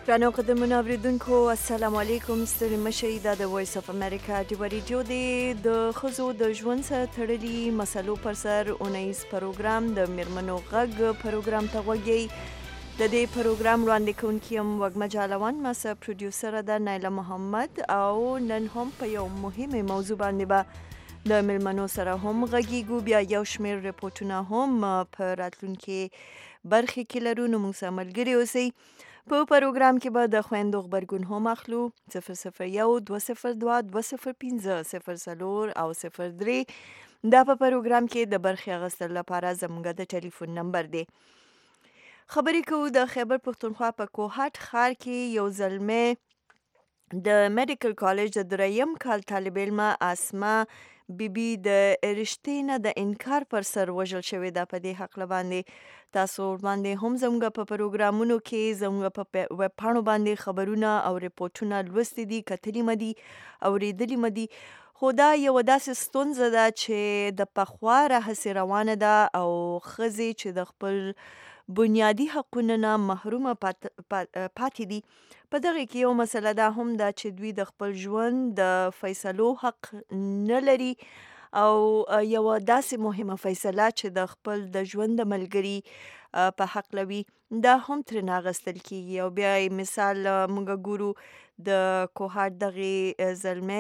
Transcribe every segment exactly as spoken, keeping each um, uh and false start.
ګرانو قدرمنو اوریدونکو السلام علیکم. ستړي مشئ. دا د وایس اف امریکا د ریډیو د ښځو د ژوند سره تړلي مسلو پر سر اونیز پروګرام د میرمنو غږ پروګرام ته غوږی. د دې پروګرام وړاندې کوونکې یم وږمه جالوان، ما سره پروډیوسره ده نایله محمد، او نن هم په یو مهمه موضوع باندې به د میرمنو سره هم غږیږو. بیا یو شمېر ریپورټونه هم په راتلونکي برخې کې لرو، نو موږ سره ملګري اوسئ. په پروګرام کې به د خویندو غبرګون هم اخلو. صفر صفر یو دوه صفر دوه دوه صفر پنځه صفر څلور او صفر درې دا په پروګرام کې د برخې اخیستلو لپاره زموږ د ټلیفون نمبر دی. خبرې کوو د خیبر پښتونخوا په کوهاټ ښار کې یو زلمی د میډیکل کالج د دریم کال طالب علمه اسما بیبي د رشتې نه د انکار پر سر وژل شوې ده. په دې حق باندې تاسو باندې هم زموږ په پروګرامونو کې زموږ په ویب پاڼو باندې خبرونه او ریپورټونه لوستي دي، کتلي مدي، اوریدلي مدي. خو دا یو داسې ستونزه ده چې د پخوا راهیسې روانه ده او ښځې چې د خپل بنیادي حقونو نه محرومه پات پاتې دي. په دغه کې یو مسله دا هم ده چې دوی د خپل ژوند د فیصلو حق نه لري، او یو داسې مهمه فیصله چې د خپل د ژوند د ملګري په حق لوي دا هم ترې اخیستل کیږي. او بیا مثال موږ ګورو د کوهاټ دغه زلمی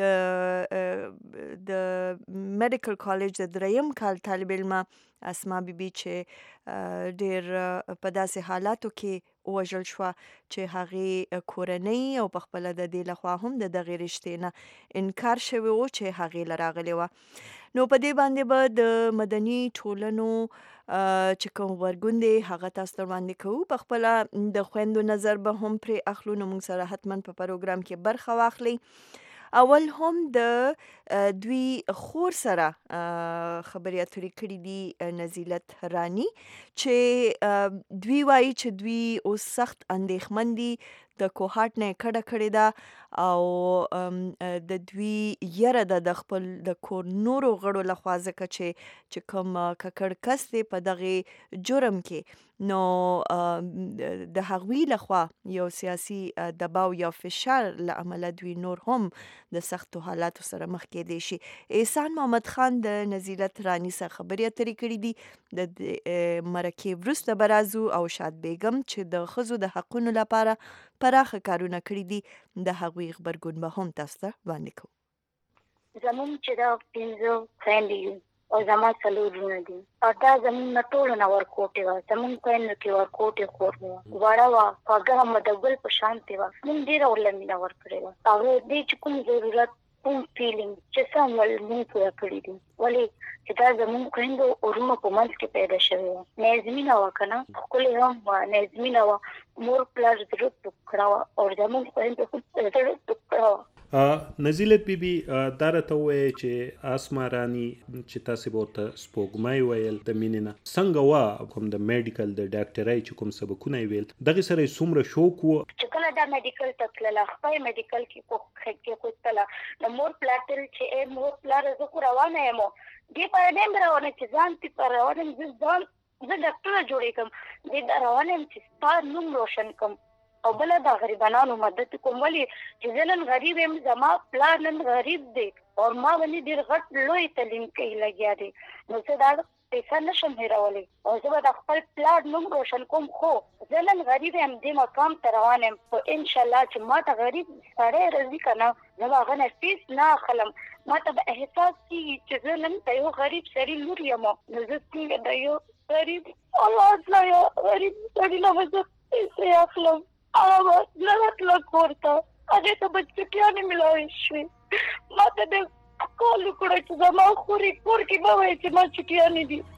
د د میډیکل کالج د دریم کال طالب علمه اسما بیبي چې ډیر په داسې حالاتو کې وژل شوه چې هغې کورنۍ او په خپله د دې لخوا هم د دغې رشتې نه انکار شوی و چې هغې له راغلی وه. نو په دې باندې به د مدني ټولنو چې کوم غبرګون دی هغه تاسو ته وړاندې کوو. په خپله د خویندو نظر به هم پرې اخلو، نو موږ سره حتما په پروګرام کې برخه واخلئ. اول هم د دوی خور سره خبرې اترې کړې دي نزیلت رانی، چې دوی وایي چې دوی اوس سخت اندېښمن دي، د کوهاټ نه یې کډه کړې ده او د دوی یره ده د خپل د کور نورو غړو لخوا، ځکه چې چې کوم ککړ کس دی په دغې جرم کې، نو د هغوی لخوا یو سیاسي دباو یا فشار له امله دوی نور هم د سختو حالاتو سره مخ کېدی شي. احسان محمد خان د نزیلت رانی سره خبرې اترې کړې دي. د مرکې وروسته به راځو او شاد بیګم چې د ښځو د حقونو لپاره پراخه کارونه کړي دي، د هغوی غبرګون به هم تاسو ته وړاندې کوو. زموږ چې دا پنځه خویندې یو او زما څلور وروڼه دي، او دا زموږ نه ټولو نه ورکوټې وه. زموږ خویندو کې ورکوټې خور مې وه، وړه وه، خوږه هم د ګل په شانتې وه. موږ ډېره ورله مینه ورکړې وه، او دې چې کوم ضرورت کوم فیلینګ چې څه هم ول موږ پوره کړي دي، ولې چې دا زموږ خویندو وروڼو په منځ کې پیدا شوې وه. نظمینه وه که نه، ښکلې هم وه، نظمینه وه، مور پلار زړه ټوکړه وه، او زموږ خویندو زړه ټوکړه وه. نزیلت بیبي دا راته ووایه چې اسما رانی چې تاسې به ورته سپوږمۍ ویل د مینې نه، څنګه وه کوم د میډیکل د ډاکټرۍ چې کوم سبقونه یې ویل دغې سره یې څومره شوق و چې کله دا میډیکل ته تلله، خپل میډیکل کې کوتله نو مور پلار تل چې ای مور پلار زه خو روانه یم، دې پاره نه یم روانه چې ځان پې پر روانه یم، زه ځان زه ډاکټره جوړېږم، دې روانه یم چې ستا نوم روشن کړم او بله د غریبانانو مدد کوم، ولې چې زه نن غریب یم، زما پلار نن غریب دی او ما باندې ډېر غټ لوی تعلیم کې لګیا دی، نو زه دا پیسه نشم هېرولی او زه به د خپل پلار نوم روشن کوم. خو زه نن غریب یم، دې مقام ته روان یم، خو انشاءالله چې ما ته غریب سړی راځي که نه، زه به هغه نه فیس نه اخلم، ما ته به احساس کېږي چې زه نن د یو غریب سړي لور یم، نو زه څنګه د یو غریب اولاد نه یا غریب سړي نه به زه پیسې اخلم. هغه به نه راتله کور ته، هغې ته به چټیانې میلاوې شوې، ما ته د کال وکړه چې زما خورې کور کې به وایي چې ما چټیانې دي،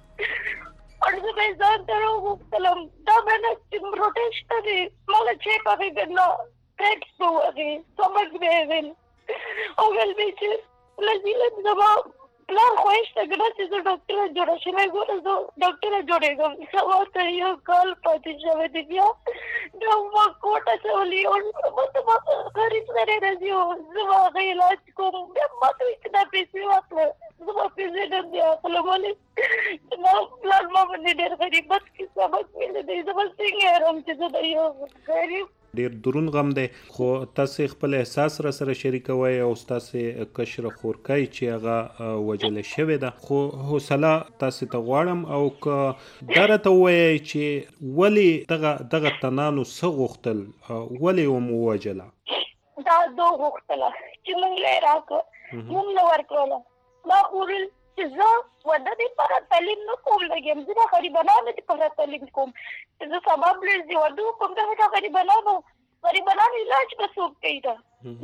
او زه به یې ځان ته راوغوښتلم. دا به نه چې روټۍ شته دی، ماله چیپ هغې به نه، پیټس به و هغې، سمک به یې ویل، او ویل به یې چې نزیلت زما پلار خواهش ته که نه چې زه ډاکټره جوړه شوی، ګوره زه ډاکټره جوړېږم، سبا ته یو کال پاتې شوی دی، بیا بیا ما کوټ اچولي او ماته ما غریب سړی راځي او زه به هغه علاج کوم، بیا ما ته وایي چې دا پیسې واخله، زه به پیسې نه دې اخلم، ولې زما پلار ما باندې ډېر غریبت کې سبق ویلی دی، زه به څنګه هېرم چې زه د یو غریب ډیر درون غم دی، خو تاسو خپل احساس را سره شریکوي او تاسو کشر خورکای چې هغه وجل شوی ده، خو حوصله تاسو ته غواړم او که درته وایي چې ولی دغه دغه تنانو څه غوښتل، ولی هم ووجله؟ دا دوه غوښتله چې موږ له راکړه موږ نه ورکړله. ما خورل چې زه وده دې پاره تعلیم نه کوم لګیم، زه د غریبانو دپاره تعلیم کوم، چې زه سبا پلیز دې واده وکړم دغه د غریبانو غریبانو علاج به څوک کوي ده؟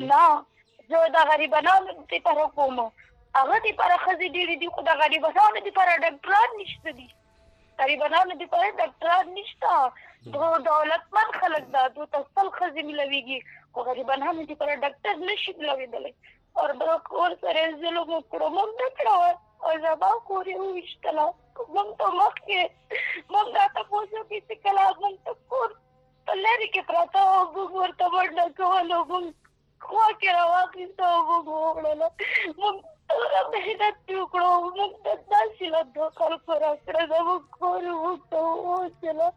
نه، زه د غریبانو دپاره کوم. هغه دپاره ښځې ډېرې دي خو د غریبانو دپاره ډاکټران نشته دي، غریبانو دپاره ډاکټران نشته. دولتمند خلک ده، دوی ته سل ښځې ملویږي، خو غریبانو دپاره ډاکټر نشي ملوېدلی. او دا کور سره ظلم وکړو، موږ نه کړه او زما کور یې وویشتله. موږ ته مخکې موږ دا تپوس وکړي چې کله موږ ته کور په لرې کې پراته او موږ ورته منډه کول او موږ خوا کې راواخیسته او موږ ووړله. موږ ټوله محنت دې وکړو، موږ ته داسې له دوه خلکو راکړه، زموږ کور یې موږ ته ووچله.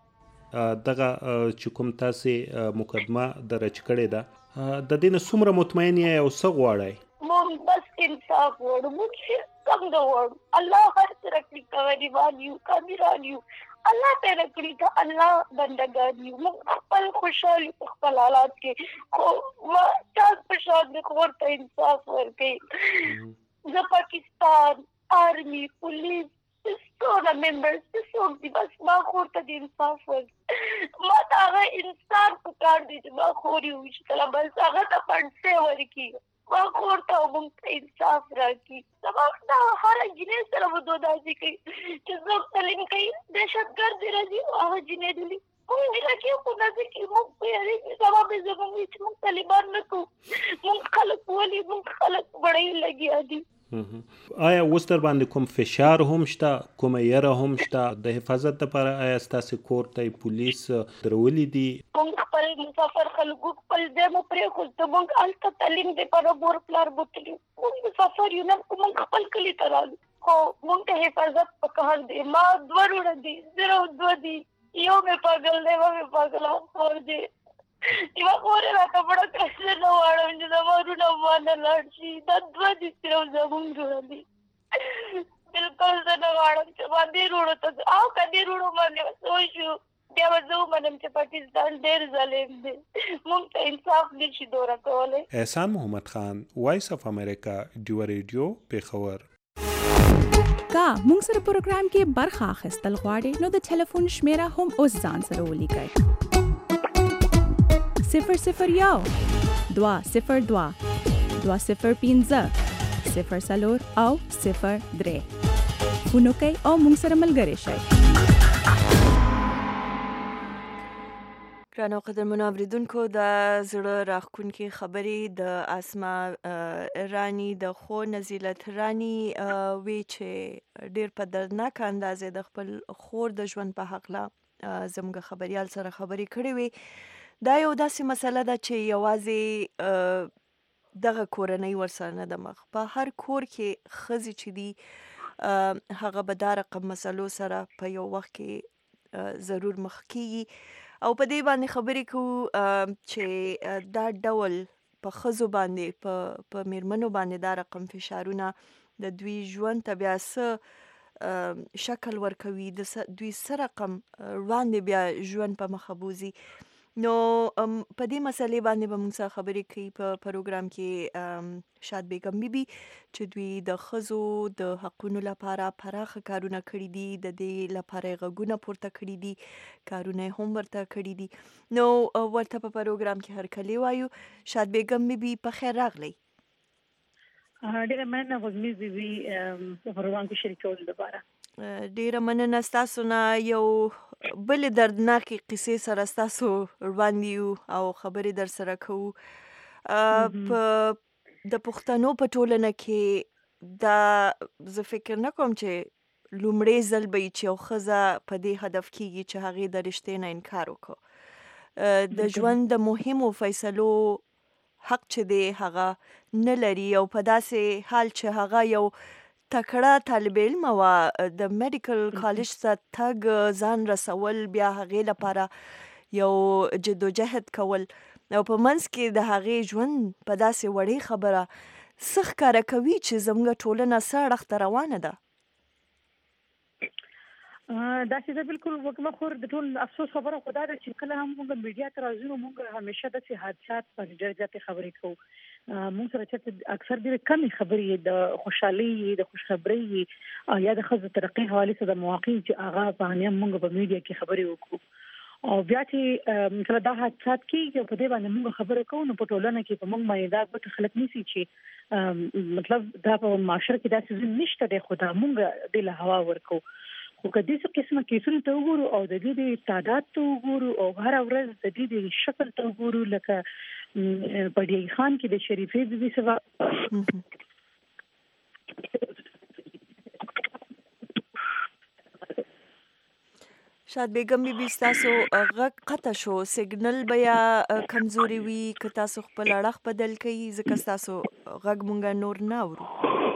دغه چې کوم تاسې مقدمه درج کړې ده، د دې نه څومره مطمئن یې او څه غواړئ؟ موږ بس انصاف غواړو، موږ هېڅ کم نه غواړو. الله هر څه راکړي که غریبان یو که امیران یو، الله پیدا کړي که الله بندګان یو. موږ خپل خوشحال یو په خپل حالات کې، خو ما چا په شان د خور ته انصاف ورکوي. زه پاکستان آرمي پولیس څونه ممبرز چې څوک دي، بس ما خور ته د انصاف ورکړي. ما ته هغه انسان په کار دی چې ما خور یې وویشتله، بس هغه ته پنډسۍ ورکړي، ما خور ته موږ ته انصاف راکړي. زموږ دا هره جنۍ سره به دوی داسې کوي چې څوک تعلیم کوي دهشتګرد دې راځي او هغه جنۍ دې کوم ډېره کې خو داسې کوي. موږ پوهېږو سبا به زموږ وي چې موږ طالبان نه کوو، موږ خلک ولې موږ خلک بړۍ لګیا دي. آیا اوس در باندې کوم فشار هم شته، کومه یره هم شته د حفاظت لپاره؟ آیا ستاسې کور ته پولیس درولي دي؟ موږ خپل مسافر خلکو خپل ځای مو پرېښود، موږ هلته تعلیم دپاره مور پلار بوتلي، موږ مسافر یو، نن خو موږ خپل کلي ته رالو، خو موږ ته حفاظت پکار دی. ما دوه وروڼه دي، زه او دوه دي، یو مې پاګل دی، یوه مې پاګله خور دی. یوه خور یې راته مړه کړه، زه نه غواړم چې زما وروڼه ما نه لاړ شي. دا دوه دي صرف زموږ وروڼه دي، بلکل زه نه غواړم چې ما دې وروڼو ته او که دې وروڼو باندې څه وشو بیا به زه ومنم چې پاکستان ډېر ظالم دی، موږ ته انصاف نشي دوره کولی. احسان محمد خان، وایس اف امریکا، ډیوه ریډیو، پېښور. کا موږ سره پروګرام کې برخه اخیستل غواړئ نو د ټلیفون شمیره هم اوس ځان سره ولیکئ: صفر صفر یو دوه صفر دوه دوه صفر پنځه صفر څلور او صفر درې. فون وکئ او موږ سره ملګري شئ. ګرانو قدرمنو اورېدونکو، د زړه راښکونکې خبرې د اسما رانی د خور نزیلت رانی وی چې ډېر په دردناک اندازې د خپل خور د ژوند په هکله زموږ خبریال سره خبرې کړې وې. دا یو داسې مسله ده چې یوازې دغه کورنۍ ورسره نه ده مخ، په هر کور کې ښځې چې دي هغه به دا رقم مسلو سره په یو وخت کې ضرور مخ کیږي. او په دې باندې خبرې کوو چې دا ډول په ښځو باندې په په میرمنو باندې دا رقم فشارونه د دوی ژوند ته بیا څه شکل ورکوي، د دوی څه رقم وړاندې بیا ژوند په مخه بوځي. نو په دې مسلې باندې به موږ سره خبرې کوي په پروګرام کې شاد بیګم بیبي چې دوی د ښځو د حقونو لپاره پراخه کارونه کړي دي، د دې لپاره یې غږونه پورته کړي دي، کارونه یې هم ورته کړي دي. نو ورته په پروګرام کې هرکلی وایو. شاد بیګم بیبي په خیر راغلی. ډېره مننه غزمیز بیبي په پروګرام کې شریکولو لپاره. ډېره مننه. ستاسو نه یو بلې دردناکې قصې سره ستاسو وړاندې یو او خبرې در سره کوو. په د پښتنو په ټولنه کې دا زه فکر نه کوم چې لومړی ځل به چې یو ښځه په دې هدف کېږي چې هغې د رشتې نه انکار وکړو. د ژوند د مهمو فیصلو حق چې دی هغه نه لري، او په داسې حال چې هغه یو تکړه طالب علم وه، د میډیکل کالج ته تګ، ځان رسول، بیا هغې لپاره یو جدوجهد کول، او په منځ کې د هغې ژوند په داسې وړې خبره څه ښکاره کوي چې زموږ ټولنه څه اړخ ته روانه ده؟ دا چې دا بالکل وکړه خو د ټول افسوس خبره خدا ده چې کله هم موږ میډیا ته راځو موږ همیشه د سي حادثات په ډېر ځاتې خبرې کوو. موږ سره چې اکثر ډېر کم خبرې د خوشحالي د خوشخبری یا د خزو ترقی حواله سره د مواقع چې هغه په هنه موږ په میډیا کې خبرې وکړو او بیا چې کله دا حادثات کې په دې باندې موږ خبرې کوو نو په ټولنه کې په موږ باندې دا به خلک نسی چې مطلب دا په معاشره کې دا څه نشته د خدا موږ د له هوا ورکو خو کدي څه قسمه کیسونه ته وګورو او د دې تعداد ته وګورو او هر ورځ د دې شکل ته وګورو لکه په دې خان کې د شریفې د دې سبا شاد بیگم بی بی تاسو غږ قطع شو سیګنل بیا کمزوري وي که تاسو خپل اړخ بدل کړئ ځکه تاسو غږ مونږ نور نه اورو.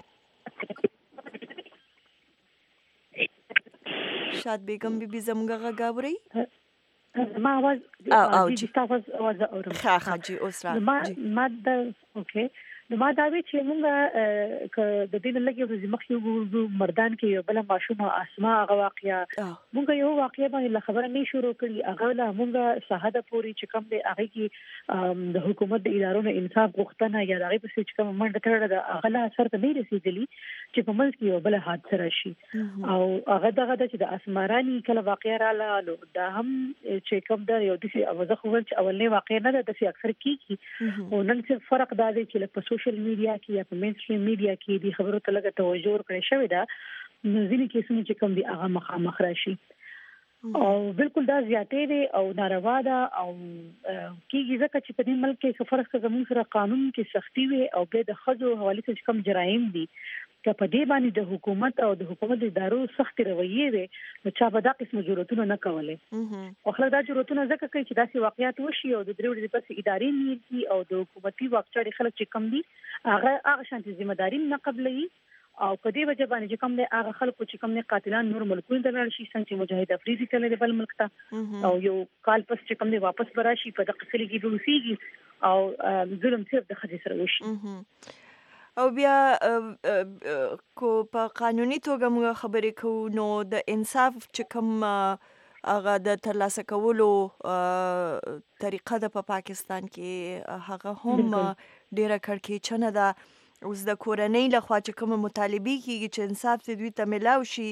شاد بیگم بی بی زموږ غږ اورئ؟ ما आवाज او او جی تاسو आवाज اورم. ښه ښه جی اوس را ما ما د اوکې نو ما دا وی چې موږ ک د دې لګي ورځې مخکې وګورو مردان کې یو بل ماشومه اسماء هغه واقعیا موږ یو واقعیا باندې خبره نه شروع کړې هغه له موږ شهادت پوری چې کوم دی هغه کې د حکومت د ادارو نه انصاف غوښتنه یا هغه په چې کوم منډه تړل د هغه لا اثر ته نه رسیدلی چې په منځ کې یو بل حادثه راشي او هغه دغه چې د اسمرانی کله واقعیا رااله دا هم چې کوم دا یو د اوازه خو چې اولنې واقعیا نه ده چې اکثر کیږي او نن څه فرق دا دی چې په سوشل میډیا کې یا په مین سټریم میډیا کې د خبرو ته لږه توجه ورکړې شوې ده نو ځینې کیسونه چې کوم دي هغه مخامخ راشي او بالکل دا زیاتې دي او ناروا ده او کیږي ځکه چې په دې ملک کې سفر څخه زموږ سره قانون کې سختي وي او به د خځو حواله څخه کوم جرایم دي که په دې باندې د حکومت او د حکومت د ادارو سخت رویه وي نو چا به دا قسم ضرورتونه نه کولای او خلک دا ضرورتونه ځکه کوي چې داسې واقعیت وشي او د درې ورځې پس ادارې نیسي او د حکومتي واکچاري خلک چې کم دي هغه هغه شانتي ذمہ داری نه قبلوي او په دې وجه باندې چې کوم دي هغه خلکو چې کوم دي قاتلان نور ملکونو ته لاړ شي څنګه مجاهد افریدي تل د بل ملک ته او یو کال پس چې کوم دي واپس براشي په دغه څلګي دوسیږي او ظلم صرف د خځې سره وشي او بیا کو په قانوني توګه موږ خبرې کوو نو د انصاف چې کوم هغه د ترلاسه کولو طریقه ده په پاکستان کې هغه هم ډیره کړکېچنه ده اوس د کورنۍ لخوا چې کوم مطالبه کیږي چې انصاف دې دوی ته ملاو شي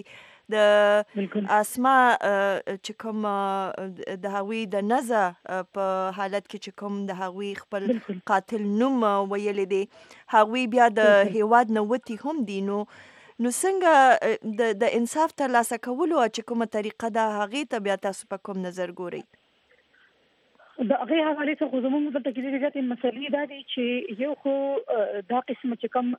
د اسما چې کوم د هغوی د نزه په حالت کې چې کوم د هغوی خپل قاتل نوم ویل دي هغوی بیا د هیواد نه وتی هم دي نو نو څنګه د د انصاف ترلاسه کولو چې کومه طریقه ده هغې ته بیا تاسو په کوم نظر ګورئ؟ د هغه حواله څخه زموږ د تکلیف ځاتې مسلې دا دي چې یو خو دا قسم چې کوم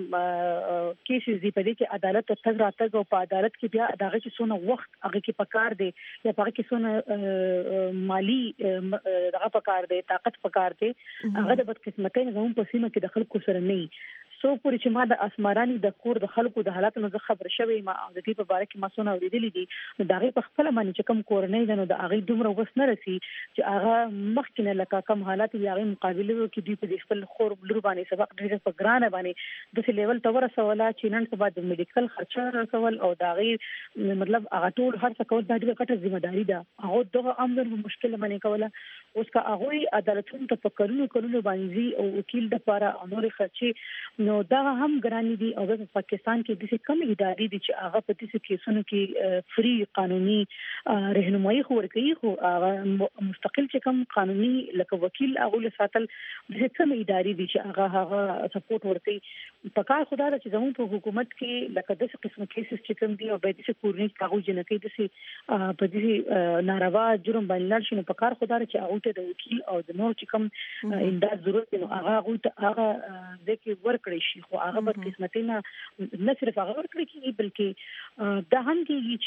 کیسز دي په دې کې عدالت ته تګ راتګ او په عدالت کې بیا دغه چې څونه وخت هغه کې پکار دی یا هغه کې څونه مالی دغه پکار دی طاقت پکار دی هغه د بدقسمتۍ نه زموږ په سیمه کې د خلکو سره نه سو پوری چې ما د اسمرانی د کور د خلکو د حالاتو نه خبر شوی ما د دې په اړه کې ما څونه اوریدلې دي نو دا غي په خپل باندې چې کوم کورنۍ ده نو د هغه دومره وس نه رسی چې هغه مخکنه لکه کوم حالات دی هغه مقابله کې دی په خپل خور بلور باندې سبق ډیره په ګرانه باندې د څه لیول تور سواله چې نن سبا د میډیکل خرچه رسول او دا غي مطلب هغه ټول هر څه کول د ډیره کټه ذمہ داری ده هغه دغه امر مشکل باندې کوله اوس کا هغه عدالتونو ته پکړونو کولو باندې او وکیل د لپاره امر خرچي نو دا هم ګرانی دي او په پاکستان کې د څه کم ادارې دي چې هغه په دې کیسونو کې فری قانوني رهنمایي ورکوي خو هغه مستقل چې کوم قانوني لکه وکیل هغه له ساتل د څه کم ادارې دي چې هغه هغه سپورټ ورکوي په کار خدای چې زموږ په حکومت کې لکه د څه قسم کیسز چې کوم دي او به د څه کورنۍ کاغذ جنکې د څه په دې ناروا جرم باندې شنو په کار خدای چې هغه ته د وکیل او د نور چې کوم امداد ضرورت نو هغه هغه د کې ورکړي ورکړی شي خو هغه بد قسمتي نه نه صرف هغه ورکړي کیږي بلکې دا هم کیږي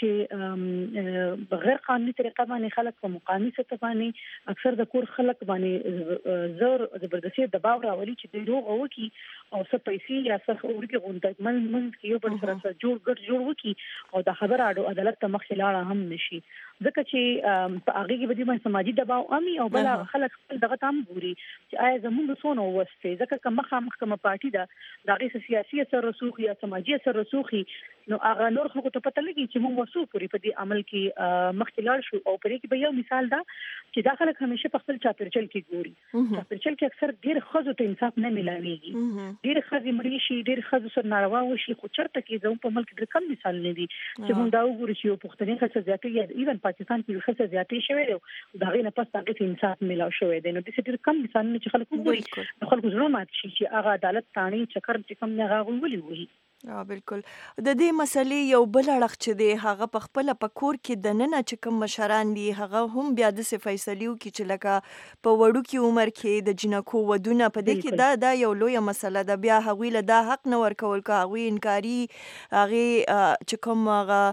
چې بغیر قانوني طریقه باندې خلک په مقامي سطح باندې اکثر د کور خلک باندې زور زبردستي دباو راولي چې دوی روغ وکي او څه پیسې یا څه ورګي غونډه من من یو بل سره جوړ ګډ جوړ وکي او د خبر اړو عدالت ته مخ لاړه هم نشي ځکه چې په هغه کې بدی باندې سماجی دباو امي او بل خلک خپل دغه تام ګوري چې آیا زموږ څونه وسته ځکه کوم محکمه پارټي دا دغه سیاسي اثر رسوخ یا سماجی اثر رسوخي نو هغه نور خلکو ته پته لګي چې موږ وسو پوری په دې عمل کې مخکلار شو او پرې کې به یو مثال دا چې داخله همیشه په خپل چاپیرچل کې ګوري چاپیرچل کې اکثر ډیر خزو ته انصاف نه ملایږي ډیر خزي مړي شي ډیر خزو سره ناروا وشي خو چرته کې زموږ په ملک کې کم مثال نه دي چې موږ دا وګورو چې یو پښتني خزه زیاتې یا ایون پاکستان کې خزه زیاتې شوی دی دا غي نه پس هغه انصاف ملاو شوی دی نو د څه ډیر کم مثال نه چې خلکو وګوري خلکو زړه مات شي چې هغه عدالت تانی چکر چې کم نه غوولي وي اه بالکل د دې مسلې یو بل اړخ چې دی هغه په خپل په کور کې د نن چې کوم مشران دي هغه هم بیا د فیصلو کې چې لکه په وړو کې عمر کې د جنکو ودونه په دې کې دا دا یو لوی مسله ده بیا هغوی له دا حق نه ورکول کا هغوی انکاري هغه چې کوم هغه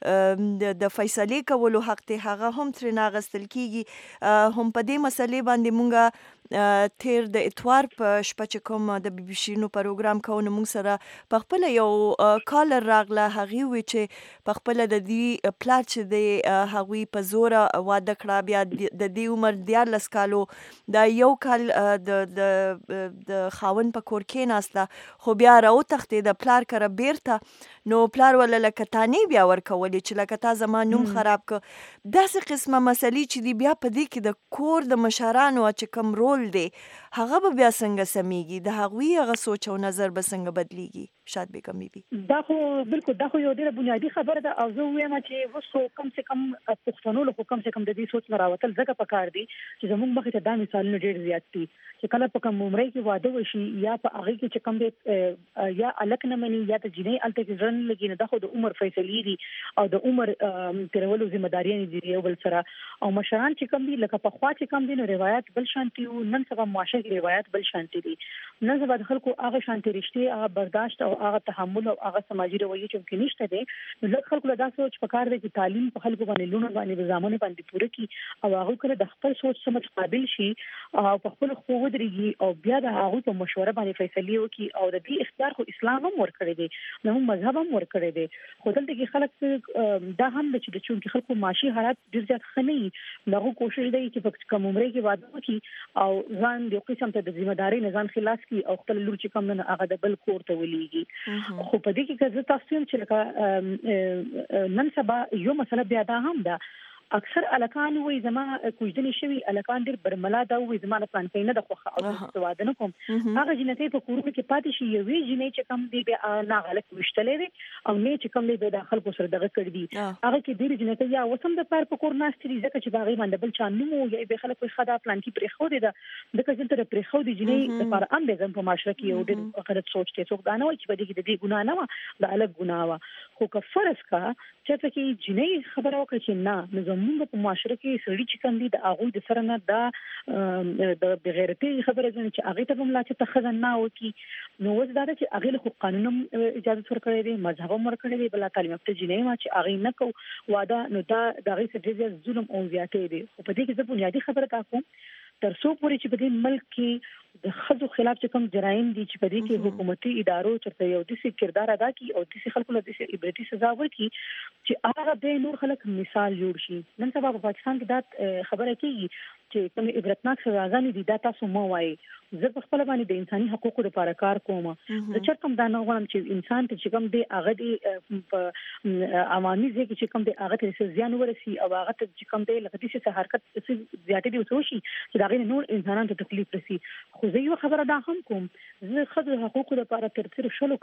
د فیصلې کولو حق ته هغه هم تر ناغستل کیږي هم په دې مسلې باندې مونږه تیر د اتوار په شپه چې کوم د بي بي سي نو پروګرام کوو موږ سره په خپل یو کالر راغله هغه وی چې په خپل د دې پلان چې د هغوی په زور واده کړه بیا د دې عمر دیارلس کالو دا یو کال د د د خاون په کور کې ناسته خو بیا راو تختې د پلار کړه بیرته نو پلار ولا لکه تانی بیا ورکولې چې لکه تا زما نوم خراب ک داسې قسمه مسلې چې دی بیا په دې کې د کور د مشرانو چې کوم رول دی هغه به بیا څنګه سميږي د هغوی هغه سوچ او نظر به څنګه بدليږي شاید به کمی بي دا خو بالکل دا خو یو ډیره بنیادی خبره ده او زه وایم چې وسو کم سے کم پښتنو له کم سے کم د دې سوچ نه راوتل ځکه پکار دي چې زموږ مخې ته دا مثالونه ډیر زیات دي چې کله په کوم عمره کې واده وشي یا په هغه کې چې کم دي یا الک نه مني یا د جنې الته کې ځن لګي نه دا خو د عمر فیصلې دي او د عمر تیرولو ذمہ داریاں دي یو بل سره او مشران چې کم دي لکه په خوا چې کم دي نو روایت بل شانتي او نن سبا معاشره کې روایت بل شانتي دي نن سبا د خلکو هغه شانتي رښتې هغه برداشت او هغه تحمل او هغه سماجی رویه چې ممکن نشته دي نو لږ خلکو له دا سوچ پکار دي چې تعلیم په خلکو باندې لونه باندې ځامن باندې پوره کی او هغه کله د خپل سوچ سمج قابل شي او په خپل خو ودرېږي او بیا د هغه په مشوره باندې فیصله وکړي او د دې اختیار خو اسلام هم ورکړي دي نو مذهب هم ورکړي دي خو دلته کې خلک دا هم چې د چون کې خلکو معاشي حالات ډیر زیات خني نو کوشش دی چې په کوم عمره کې واده وکړي او ځان د قسم ته د ذمہ داری نه ځان خلاص کی او خپل لور چې کوم نه هغه د بل کور ته ولېږي خو په دې کې که زه تاسو چې لکه نن سبا یو مسله بیا دا هم ده اکثر الکان وې زما کوجدنی شوی الکان ډیر برملا دا وې زما نه پلان کینه د خوخه او واده نه کوم هغه جنته په کورو کې پاتې شي یوې جنې چې کم دی به نه غلط وشتلې دي او نه چې کم دی به داخل کو سره دغه کړ دي هغه کې ډیر جنته یا وسم د پار په کور ناستري ځکه چې باغې باندې بل چانو مو یا به خلک په خدا پلان کې پرې خو دي د کله چې پرې خو دي جنې د پر ام به په معاشره کې یو ډیر غلط سوچ ته څوک دا نه وي چې بده کې د دې ګناه نه و د الګ ګناه و خو که فرض کا چې ته کې جنې خبره وکړي چې نه نظام موږ په معاشره کې سړي چې کندي د هغه د سره نه دا د بغیرتي خبره ځنه چې هغه ته هم لا چې تخزن نه وکي نو وځ دا چې هغه له قانون اجازه ورکړي دي مذهب هم ورکړي دي بل تعلیم ته جنې ما چې هغه نه کو واده نو دا دغه څه ډیر ظلم او زیاتې دي په دې کې زه بنیادی خبره تا کوم تر څو پورې چې په دې ملک کې د خزو خلاف چې کوم جرایم دي چې په دې کې حکومتي ادارو چرته یو دسي کردار ادا کوي او دسي خلکو له دسي عبرتي سزا ورکړي چې هغه به نور خلک مثال جوړ شي نن سبا په پاکستان کې دا خبره کوي چې کوم عبرتناک سزاګانې دي دا تاسو مو وایي زه په خپل باندې د انساني حقوقو لپاره کار کوم زه چرته دا نه غواړم چې انسان ته چې کوم دی هغه دی په عوامي ځای کې چې کوم دی هغه ته زیان ورسي او هغه ته چې کوم دی لکه دې څه حرکت زیاتې دي وسوشي چې دا غي نور انسانانو ته تکلیف رسي خو زه یو خبره دا هم کوم زه خځو حقوقو لپاره تر تر شلو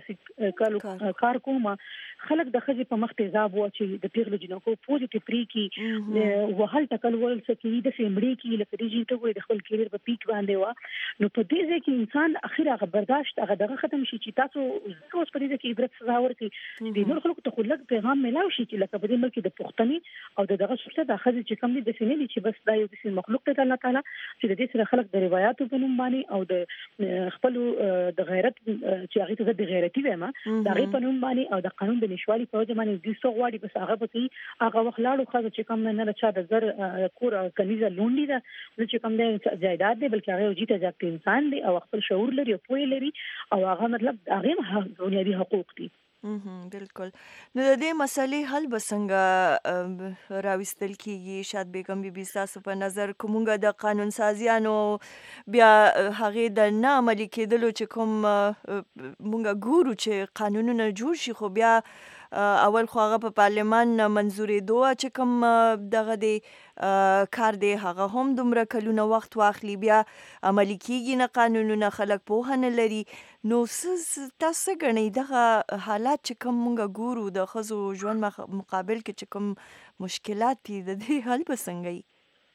کار کوم خلک د خځې په مخ تیزاب و چې د پیغلو جنکو پوزټیو پری کی وهل ټکل ول سکی د سیمړي کی لکه دې چې ته د خپل کیریر په پیک باندې و نو په دې ځای کې انسان اخر هغه برداشت هغه دغه ختم شي چې تاسو اوس په دې کې عبرت سزا ورکړي د نور خلکو ته خلک پیغام ملاوي شي چې لکه په دې ملک د پښتني او دغه څه د خځې چې کوم دي د سینې چې بس دا یو د مخلوق ته الله تعالی چې د دې سره خلک د روایتو په نوم باندې او د خپل د غیرت چې هغه ته د غیرتي وایم دا غي په نوم باندې او د قانون د نشوالي په وجه باندې د څو غواړي بس هغه په هغه وخت لاړو خو چې کوم نه نه چا د زر کور کنيزه لونډي ده چې کوم د جایداد دی بلکې هغه جیته ځکه انسان دی او خپل شعور لري او پوهه لري او هغه مطلب هغه بنیادی حقوق دي. بالکل. نو د دې مسلې حل به څنګه راوستل کیږي؟ شاد بیگم بي بي تاسو په نظر کومه د قانون سازیانو بیا هغه د نه عملي کېدلو چې کوم مونږه ګورو چې قانونونه جوړ شي خو بیا اول خو هغه په پارلمان منزورې دوه چې کوم دغه دی کار دی هغه هم دومره کلونه وخت واخلي بیا عملي کیږي نه قانونونه خلک پوهه نه لري. نو تاسو غنئ دغه حالات چې کوم مونږ ګورو د خزو ژوند مقابل کې چې کوم مشکلات دي د دې حل به څنګه وي؟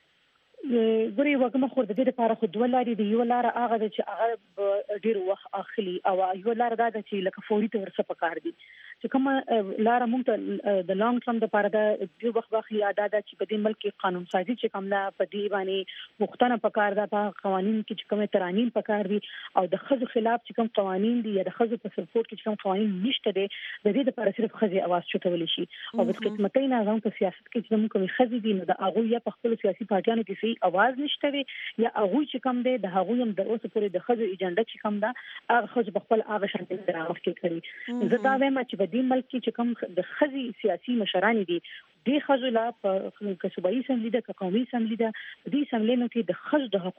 ګوري وګمه خو د دې لپاره خو دوه لارې دی. یو لار هغه د چې هغه ډیر وخت اخلي او یو لار دا د چې لکه فوري تور څه پکار دي چې کوم لار مونږ ته د لانګ ټرم لپاره د ډیر وخت واخلي ادا د چې په دې ملک کې قانون سازي چې کوم نه په دې باندې مختنه پکار ده په قوانين کې چې کوم ترانیم پکار دي او د خزو خلاف چې کوم قوانين دي یا د خزو په سپورټ کې چې کوم قوانين نشته دي د دې لپاره صرف خزي आवाज چوتول شي او د خدمتي نظام په سیاست کې چې موږ کوم خزي دي نو د هغه یا په خپل سیاسي پارټیانو کې اواز نشته وي یا هغه چې کوم دی د هغه هم د اوسه پورې د خځو ایجنډا چې کوم دا هغه خځه خپل هغه شانتي درامه کې کوي. زه دا وایم چې په دې ملک کې چې کوم د خځې سیاسي مشران دي د خځو لا په کسبایي سملي د قومي سملي د دې سملي نو کې د خځو د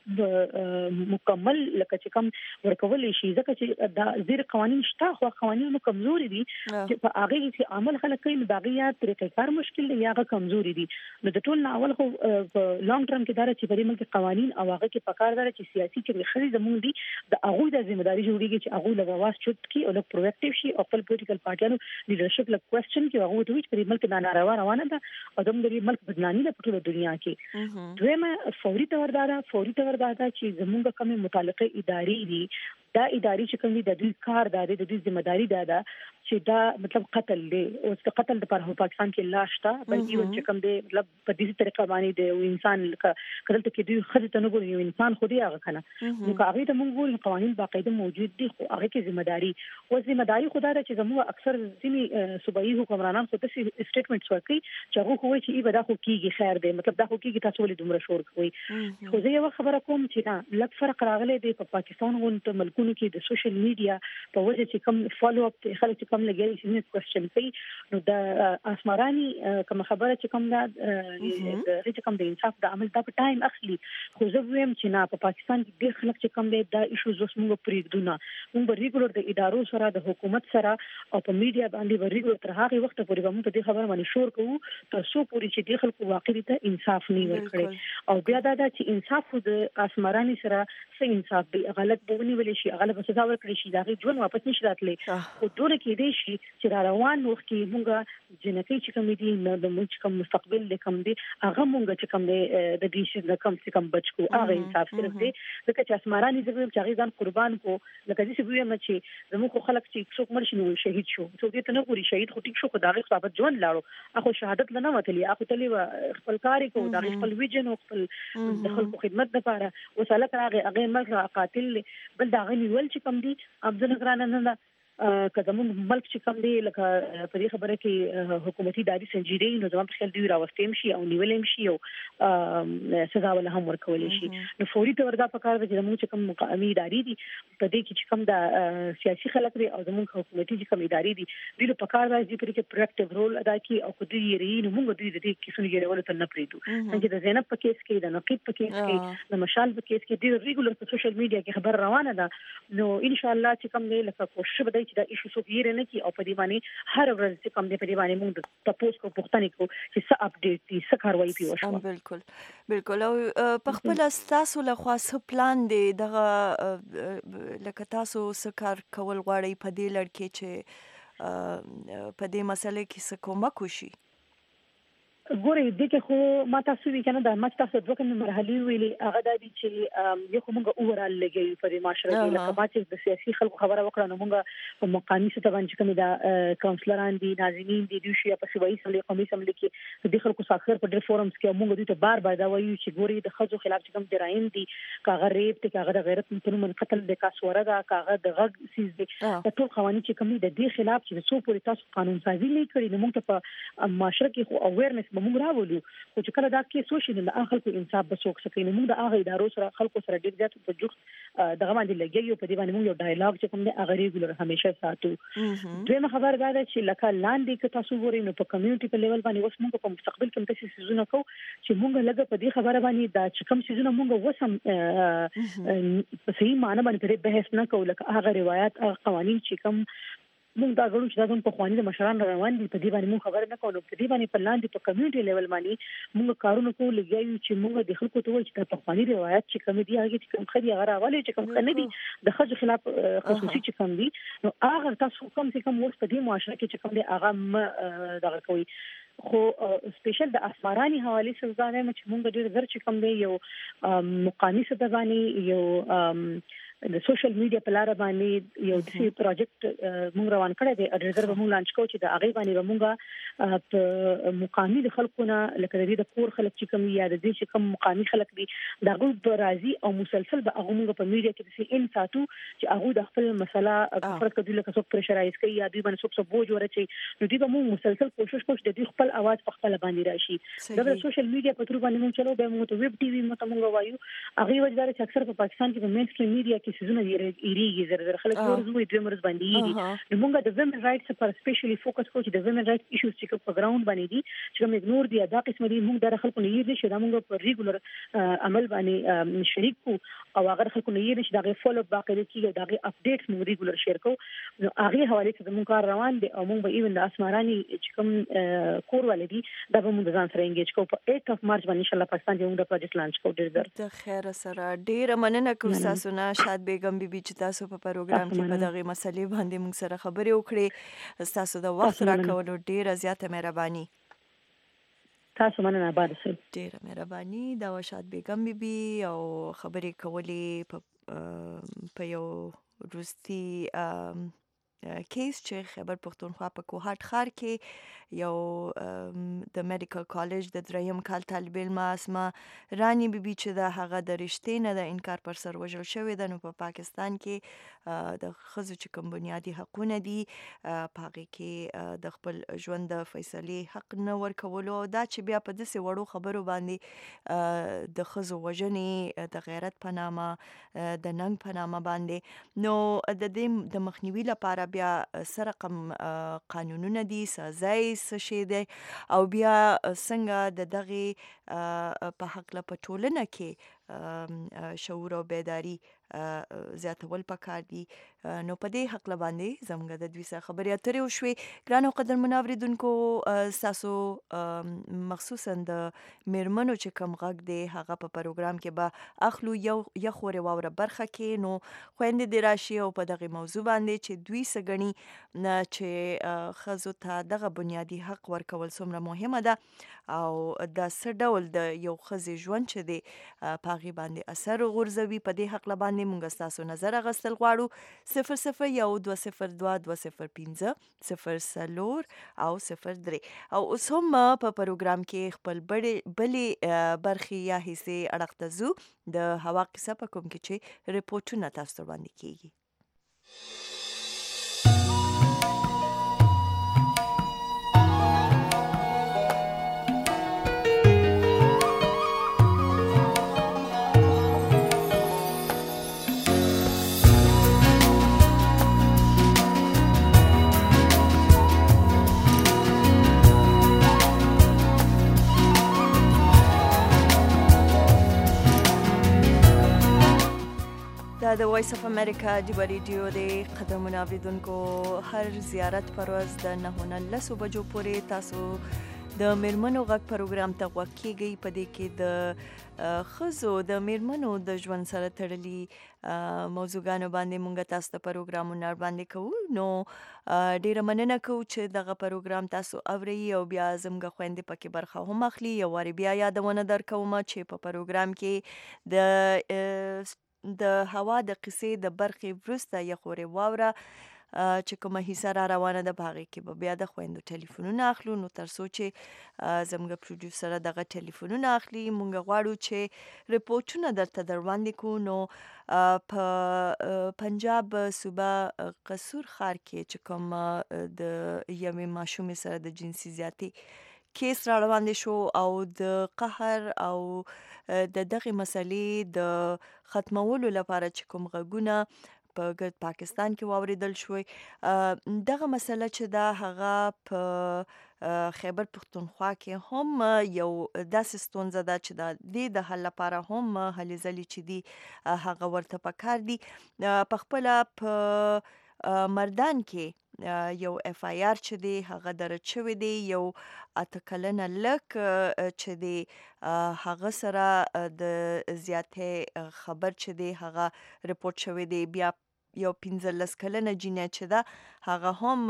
حقوقو مکمل لکه چې کوم ورکول شي ځکه چې د زیر قوانين شته خو قوانين کمزوري دي چې په هغه کې عمل خلک کوي د باغیا طریقې کار مشکل دی یا کمزوري دي. نو د ټول اول خو لانګ ټرم کې دا چې په دې ملک قوانين او هغه کې پکار دار چې سیاسي چې خري زموږ دي د هغه د ځمېداري جوړیږي چې هغه له واس چوت کی او له پروکټیو شي او خپل پولیټیکل پارټیانو لیډرشپ له کوېسچن کې هغه دوی چې په دې ملک نه ناروا روانه ده او د دې ملک بدنامي ده په ټول دنیا کې. دویمه فوري تور دا فوري تور دا چې زموږ کومه متعلقه ادارې دي دا اداري چې کوم دي د دوی کار دا د دوی ځمېداري ده دا چې دا مطلب قتل دی او د قتل لپاره په پاکستان کې لاش تا بلکې یو چې کوم دی مطلب په دې طریقه باندې دی انسان کله ته کې دوی خځه ته نه ګوري یو انسان خو دی هغه کنه نو هغه ته موږ ګورو قوانين باقاعده موجود دي خو هغه کې ځمېداري او ځمېداري خدای دا چې زموږ اکثر ځینی صوبایي حکمرانان خو تاسو سټیټمنټس ورکړي چې هغه کوی چې ای به دا خو کیږي خیر دی مطلب دا خو کیږي تاسو ولې دومره شور کوي. خو زه یو خبره کوم چې دا لږ فرق راغلی دی په پاکستان غونډه ملکونو کې د سوشل میډیا په وجه چې کوم فالو اپ خلک چې کوم لګي چې کوېسچن کوي نو د اسمراني کوم خبره چې کوم دا د چې کوم د انصاف د عمل د ټایم اخلي خو زه ویم چې نه په پاکستان کې ډېر خلک چې کوم دی دا ایشوز اوس موږ پرېږدو نه موږ به ریګولر د ادارو سره د حکومت سره او په میډیا باندې به ریګولر تر هغه وخت پورې به موږ په دې خبره باندې شور کوو تر څو پورې چې د خلکو واقعي ته انصاف نه ورکړي او بیا دا چې انصاف د اسمراني سره څه انصاف دی غلط بونی ویل شي غلط سزا ورکړي شي دا ژوند واپس نشي راتلی خو دوی کې دی شي چې را روان وخت کې موږ جنکی چې کوم دي نو د موږ کوم مستقبل لیکم دي هغه موږ چې کوم دي د دې شي د کم څه کم بچو هغه انصاف صرف دي ځکه چې اسمراني زموږ چې هغه ځان قربان کو لکه چې ویل چې زموږ خلک چې څوک مرشي نو شهید شو څوک دې ته نه ګوري شهید خو ټیک شو خو دا غي ثابت ژوند لاړو اخو شهادت لنه وتلی اخو تلی خپل کاری کو دا خپل ویژن او خپل د خلکو خدمت لپاره وساله هغه هغه مرګ قاتل بل دا غني ول چې کوم دي ابزل غران نه که زموږ ملک چې کوم دی لکه په دې خبره کې حکومتي داري سنجیدي نو زموږ په خیال دی راوستیم شي او نیولم شي او سزا ول هم ورکول شي نو فوري تور دا پکار دی زموږ چې کوم مقامي ادارې دي په دې کې چې کوم دا سیاسي خلک دي او زموږ حکومتي چې کوم ادارې دي دوی له پکار دی چې پروکټیو رول ادا کوي او کدی یې نو موږ دوی دې کې څنګه یې ول ته نه پریدو څنګه د زینب په کیس کې د نقیب په کیس کې د مشال په کیس کې د ریګولر په سوشل میډیا کې خبر روانه ده نو ان شاء الله چې کوم دی لکه کوشش بدای دا ایشو سو غیر نه کی او په دې باندې هر ورځ چې کوم دې په دې باندې موږ تاسو کو پښتني کو چې څه اپډیټ دي څه کاروایی پیو شو. بالکل بالکل او په خپل تاسو له خاص پلان دی دغه لکه تاسو څه کار کول غواړئ په دې لړ کې چې په دې مسله کې څه کومک وشي؟ ګورې د کې خو ما تاسو وی کنه د ما تاسو دوه کومه مرحله ویلې هغه د دې چې یو کومه اوورال لګي په دې معاشره کې لکه ما چې د سیاسي خلکو خبره وکړه نو موږ په مقامي سطح باندې کوم د کونسلران دي ناظرین دي دوی شي په سوي سملي قومي سملي کې د خلکو ساخر په ډېر فورمز کې موږ دوی ته بار بار دا وایو چې ګوري د خځو خلاف کوم جرایم دي کاغه ریپ دي کاغه د غیرت متنوم قتل د کاسوره دا کاغه د غږ سیز دي د ټول قوانين چې کوم دي د دې خلاف چې څو پورې تاسو قانون سازي نه کړی نو موږ ته په معاشره کې خو اویرنس به موږ راولو خو چې کله دا کې سوشل نه خلکو انصاف بسوک سکي نو موږ د هغه ادارو سره خلکو سره ډېر زیات په جوخ دغه باندې لګي په دې باندې موږ یو ډایلاګ چې کوم دی هغه ریګولر همیشه ساتو دویمه خبر دا ده چې لکه لاندې که تاسو ګورئ نو په کمیونټي په لیول باندې اوس موږ په مستقبل کې تاسو سيزونه کو چې موږ لګه په دې خبره باندې دا چې کوم سيزونه موږ وسم په صحیح معنی باندې بحث نه کوو لکه هغه روایت هغه قوانين چې کوم موږ دا غواړو چې دا په خواني د مشران روان دي په دې باندې موږ خبر نه کوو په دې باندې په لاندې په کمیونټي لیول باندې موږ کارونه کوو لګیو چې موږ د خلکو ته وایو چې په خواني روایت چې کوم دي هغه چې کوم خدي هغه راولي چې کوم نه دي د خځو خلاف خصوصي چې کوم دي نو هغه تاسو کوم څه کوم وس په دې معاشره کې چې کوم دي هغه دغه کوي خو سپیشل د اسمرانی حواله سره ځانه چې موږ ډېر زر چې کوم دی یو مقامی سره باندې یو د سوشل میډیا په لار باندې یو د پروجیکټ موږ روان کړی دی ریزرو موږ لانچ کوو چې د هغه باندې موږ په مقامی د خلکونه لکه د کور خلک چې کوم یا د دې چې کوم مقامی خلک دي دا غو راضي او مسلسل به هغه موږ په میډیا کې د ان ساتو چې هغه د خپل مسله فرق کوي لکه څوک پرشرایز کوي یا دوی باندې څوک څوک بوج ورچي نو دوی به موږ مسلسل کوشش کوو چې د خپل आवाज په خپل باندې راشي دا د سوشل میډیا په تور باندې موږ چلو به موږ ته ویب ټي وي مته موږ وایو هغه وجدار چې اکثر په پاکستان کې په مین سټریم میډیا سيزونه یریږي زر زر خلک ورزوي د مرز باندې دي نو موږ د ویمن رائټس پر سپیشلی فوکس کوو چې د ویمن رائټس ایشوز چې په ګراوند باندې دي چې موږ اګنور دي دا قسم دي موږ د خلکو نه یې نشي دا موږ په ریګولر عمل باندې شریک کو او هغه خلکو نه یې نشي دا غي فالو اپ باقي کیږي دا غي اپډیټس موږ ریګولر شیر کوو نو هغه حواله ته موږ کار روان دي او موږ به ایون د اسمرانی چې کوم کور ولدي دا به موږ ځان سره انګیج کوو په اټ اف مارچ باندې ان شاء الله پاکستان کې موږ پروجیکټ لانچ کوو ډیر د خیر سره ډیر مننه کوم تاسو نه شاد بیگم بیبي چې تاسو په پروګرام کې په دغه مسلې باندې موږ سره خبرې وکړې تاسو د وخت راکولو ډیره زیاته مهرباني تاسو مننه آباد سئ ډیره مهرباني دا وشاد بیگم بیبي او خبرې کولې په په یو روستي کیس چې خبر پښتونخوا په کوهاټ ښار کې یو د میډیکل کالج د دریم کال طالب علم اسما رانی بیبي چې دا هغه د رښتې نه د انکار پر سر وژل شوې ده نو په پاکستان کې د ښځو چې کوم بنیادي حقونه دي په هغه کې د خپل ژوند د فیصلې حق نه ورکولو دا چې بیا په داسې وړو خبرو باندې د ښځو وژنې د غیرت په نامه د ننګ په نامه باندې نو د دې د مخنیوي لپاره بیا سره رقم قانونونه دي سزای څه شي دی او بیا څنګه د دغه په حق له پټولنه کې شعور او بیداری زیاتول پکار دي نو په دې حق باندې زموږ د دوی سره خبرې اترې وشوې ګران او قدر منوریدونکو تاسو مخصوصا د میرمنو چې کوم غږ دی هغه په پروګرام کې به اخلو یو یو خوري واوره برخه کې نو خويندې د راشي او په دغه موضوع باندې چې دوی سګنی چې خزو ته دغه بنیادی حق ورکول څومره مهمه ده او د سړول د یو خزي ژوند چې دی پاغي باندې اثر غورځوي په دې حق باندې مونږ تاسو نظر غستل غواړو صفر صفر یو دوه صفر دوه دوه صفر پنځه صفر سلور او صفر درې او اوس هم په پروګرام کې خپل بلې برخي یا حصے اړختزو د هوا قصه په کوم کې چې ریپورتونه تاسو باندې کیږي دا د وایس اف امریکا دی ریډیو دی قدرمن اوریدونکو هر زیارت پرواز د نه نه لسو بجو پورې تاسو د میرمنو غږ پروګرام ته غوږ کیږئ. په دې کې د ښځو د میرمنو د ژوند سره تړلي موضوعګانو باندې مونږ تاسو ته پروګرامونه باندې کوو. نو ډیره مننه کوو چې دغه پروګرام تاسو اورئ او بیا زموږ خویندې پکې برخه هم اخلي. یو وارې بیا یادونه درکوم چې په پروګرام کې د د هوا د قصې د برخې وروسته یو خورې واوره چې کومه حصه را روانه ده په هغې کې به بیا د خویندو ټلیفونونه اخلو. نو تر څو چې زموږ پروډیوسره دغه ټلیفونونه اخلي موږ غواړو چې رپورټونه درته در وړاندې کړو. نو په پنجاب صوبه قصور ښار کې چې کوم د یوې ماشومې سره د جنسي زیاتي کیس را روان شو او د قهر او د دغه مسلې د ختمولو لپاره چې کوم غږونه په ګرد پاکستان کې واوریدل شوی، دغه مسله چې دا هغه په خیبر پختونخوا کې هم یو داسې ستونزه ده چې د دې د حل لپاره هم هلې ځلې چې دي هغه ورته پکار دي. په خپله په مردان کې یو اف آی آر چې دی هغه درج شوی دی. یو اته کلنه لک چې دی هغه سره د زیاتې خبر چې دی هغه رپورټ شوی دی. بیا یو پنځلس کلنه جینۍ چې ده هغه هم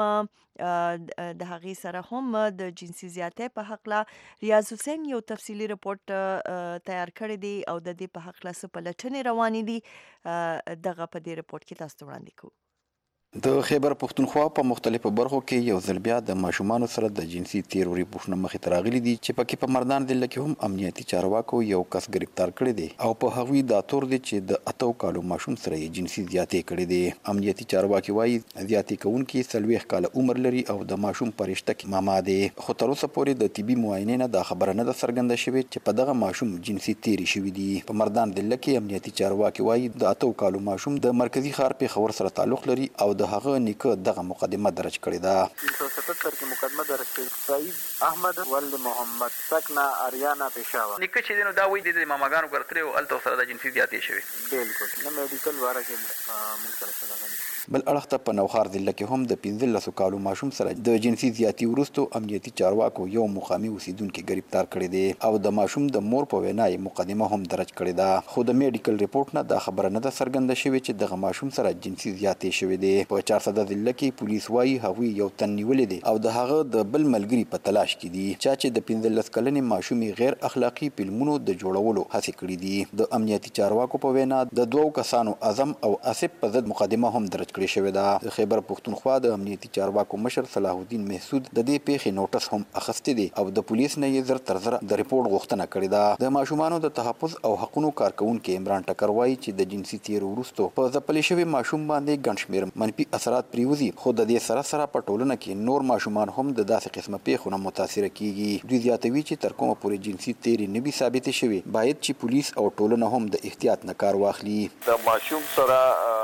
د هغې سره هم د جنسي زیاتۍ په هکله ریاض حسین یو تفصیلي رپورټ تیار کړی دی او د دې په هکله څه پلټنې روانې دي دغه په دې رپورټ کې تاسو ته وړاندې کوو. د خیبر پختونخوا په مختلفو برخو کې یو ځل بیا د ماشومانو سره د جنسي تیرو ریپورټونه مخې ته راغلي دي چې پکې په مردان ضلع کې هم امنیتي چارواکو یو کس گرفتار کړی دی او په هغوی دا تور دی چې د اتو کالو ماشوم سره یې جنسي زیاتې کړې دي. امنیتي چارواکي وایي زیاتې کوونکي څلوېښت کاله عمر لري او د ماشوم په رشته کې ماما دی. خو تر اوسه پورې د طبي معاینې نه دا خبره نه ده څرګنده شوې چې په دغه ماشوم جنسي تیرې شوي دي. په مردان ضلع کې امنیتي چارواکي وایي د اتو کالو ماشوم د مرکزي ښار پېښور سره تعلق لري او د هغه نیکه دغه مقدمه درج کړې ده. تین سو ستتر کې مقدمه درج کړې. سعید احمد ولد محمد سکنا اریانا پېښور. نیکه چې دی نو دا وایي د ماماګانو کره تللی او هلته ورسره د جنسي زیاتې شوې. بلکل نه میډیکل باره کې موږ سره صداقت. بل اړخ ته په نوښار ضلع کې هم د پنځلسو کالو ماشوم سره د جنسي زیاتي وروستو امنیتي چارواکو یو مقامي اوسیدونکي گرفتار کړی دی او د ماشوم د مور په وینا یې مقدمه هم درج کړې ده. خو د میډیکل ریپورټ نه دا خبره نه ده څرګنده شوې چې دغه ماشوم سره جنسي زیاتې شوې دی. په چارسده ضلع کې پولیس وایي هغوی یو تن نیولی دی او د هغه د بل ملګري په تلاش کې دي چا چې د پنځلس کلنې ماشومې غیر اخلاقي فلمونو د جوړولو هڅې کړې دي. د امنیتي چارواکو په وینا د دوو کسانو اعظم او آصف په ضد مقدمه هم درج کړې شوې ده. د خیبر پختونخوا د امنیتي چارواکو مشر صلاح الدین محسود د دې پیښې نوټس هم اخیستی دی او د پولیس نه یې زر تر زره د ریپورټ غوښتنه کړې ده. د ماشومانو د تحفظ او حقونو کارکونکي عمران ټکر وایي چې د جنسي تیرو وروستو په ځپلې شوي ماشوم باندې ګڼ شمېر منفي اثرات پرېوځي خو د دې سره سره په ټولنه کې نور ماشومان هم د داسې قسمه پیښو نه متاثره کیږي. دوی زیاتوي چې تر کومه پورې جنسي تیرې نه وي ثابتې شوې باید چې پولیس او ټولنه هم د احتیاط نه کار واخلي. د ماشوم سره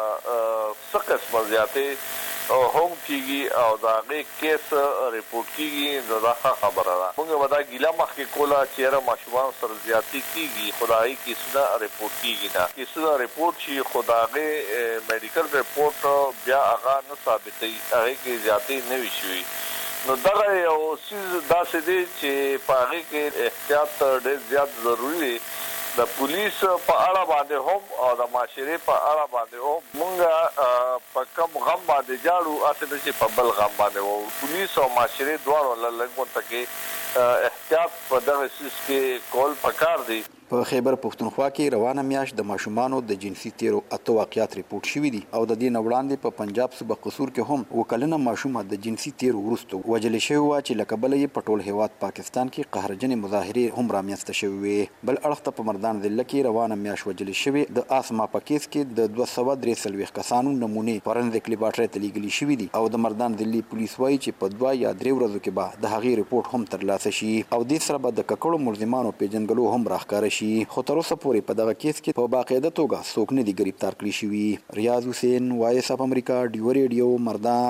څه قسمه زیاتې هم کیږي او د هغې کیس ریپورټ کیږي نو دا ښه خبره ده. موږ به دا ګیله مخکې کوله چې یاره ماشومانو سره زیاتې کیږي خو د هغې کیسونه ریپورټ کیږي نه. کیسونه ریپورټ شي خو د هغې میډیکل ریپورټ بیا هغه نه ثابتوي هغې کې زیاتې نه وي شوي. نو دغه یو څیز داسې دی چې په هغې کې احتیاط ډېر زیات ضروري دی. د پولیس په اړه باندې هم او د معاشرې په اړه باندې هم مونږ په کم غم باندې جاړو اته چې په بل غم باندې وو. پولیس او معاشرې دواړو لږ ورته کې احتیاط په دغه څیز کې کول پکار دی. په خیبر پختونخوا کې روانه میاشت د ماشومانو د جنسي تیرو اته واقعیات ریپورټ شوي دي او د دې نه وړاندې په پنجاب صوبه قصور کې هم اووه کلنه ماشومه د جنسي تیرو وروستو وژلې شوې وه چې له کبله یې په ټول هیواد پاکستان کې قهرجنې مظاهرې هم رامنځته شوې وې. بل اړخ ته په مردان ضلع کې روانه میاشت وژلې شوې د آسما په کیس کې د دوه سوه درې څلوېښت کسانو نمونې فورنزیک لیبارټرۍ ته لیږلي شوي دي او د مردان ضلعي پولیس وایي چې په دوه یا درې ورځو کې به د هغې ریپورټ هم ترلاسه شي او دې سره به د ککړو ملزمانو پیژنګلو هم راښکاره شي. خو تر اوسه پورې په دغه کیس کې په باقاعده توګه څوک نه دي گرفتار کړي شوي. ریاض حسین وایس اف امریکا ډیو ریډیو مردان.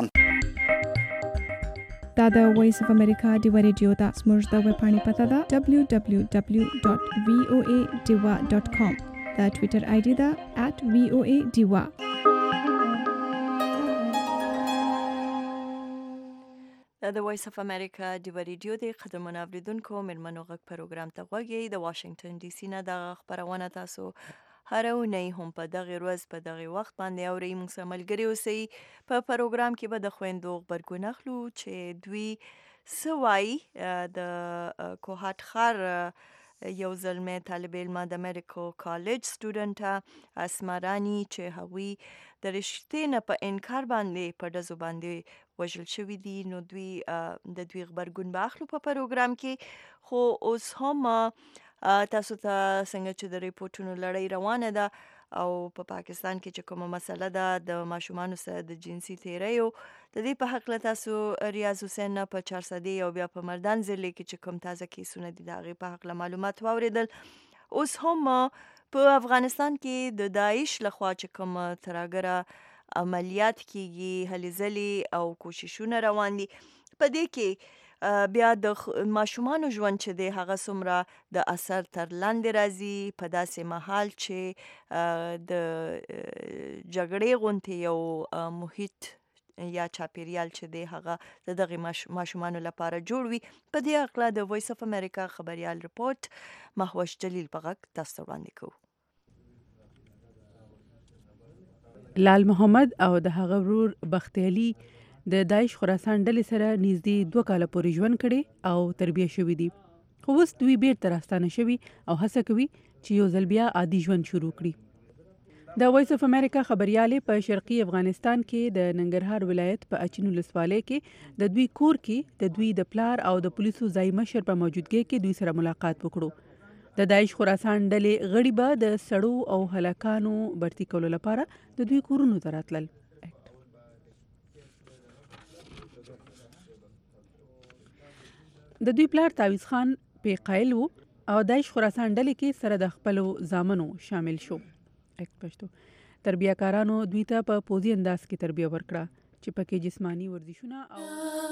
دا د وایس اف امریکا ډیو ریډیو ده. زموږ د ویبپاڼې پته ده دبلیو دبلیو دبلیو ډاټ وی او ای ډیوا ډاټ کام. د ټویټر آی ډي ده ات وی او ای ډیوا. د د وایس اف امریکا د ریډیو د قدرمن اوریدونکو مېرمنو غږ پروګرام ته غوږی د واشنگټن ډي سي نه د خبرونه تاسو هر اونۍ هم په دغه ورځ په دغه وخت باندې اورئ. موږ سره ملګري اوسئ. په پروګرام کې به د خویندو غبرګون اخلو چې دوی څه وایي. د کوهاټ ښار یو زلمی طالب علم د میډیکل کالج سټوډنټ اسما رانی چې هغوی د رشتې نه په انکار باندې په ډزو باندې وژل شوي دي، نو دوی د دوی غبرګون به اخلو په پروګرام کې. خو اوس هم تاسو ته څنګه چې د ریپورټونو لړۍ روانه ده او په پا پاکستان کې چې کومه مسله ده د ماشومانو سره د جنسي تیریو، د دې په حق له تاسو ریاض حسین نه په چار سدې او بیا په مردان ضلع کې چې کوم تازه کیسونه دي د هغې په حق له معلومات واورېدل. اوس هم په افغانستان کې د داعش لخوا چې کوم ترهګره عملیات کیږي، هلې ځلې او کوششونه روان دي، په دې کې بیا د ماشومانو ژوند چې دی هغه څومره د اثر تر لاندې راځي په داسې مهال چې د جګړې غوندې یو محیط یا چاپیریال چې دی هغه د دغه ماشومانو لپاره جوړ وي. په دې هکله د وایس اف امریکا خبریال رپورټ مهوش جلیل په غږ تاسو ته وړاندې کوو. لال محمد او د هغه ورور بخت علي د داعش خراسان ډلې سره نږدې دوه کاله پورې ژوند کړي او تربیه شوي دي، خو اوس دوی بیرته راستانه شوي او هڅه کوي چې یو ځل بیا عادي ژوند شروع کړي. د وایس اف امریکا خبریالې په شرقي افغانستان کې د ننګرهار ولایت په اچین ولسوالۍ کې د دوی کور کې د دوی د پلار او د پولیسو ځایي مشر په موجودګۍ کې دوی سره ملاقات وکړو. د داعش خراسان ډلې غړي به د سړو او هلکانو برتي کولو لپاره د دوی کورونو ته راتلل. د دوی پلار تعویض خان پی قایل و او داعش خراسان ډلې کې سره د خپلو زامنو شامل شو. پښتو تربیه کارانو دوی ته په پوزي انداز کې تربیه ورکړه چې پکې جسمانی ورزشونه او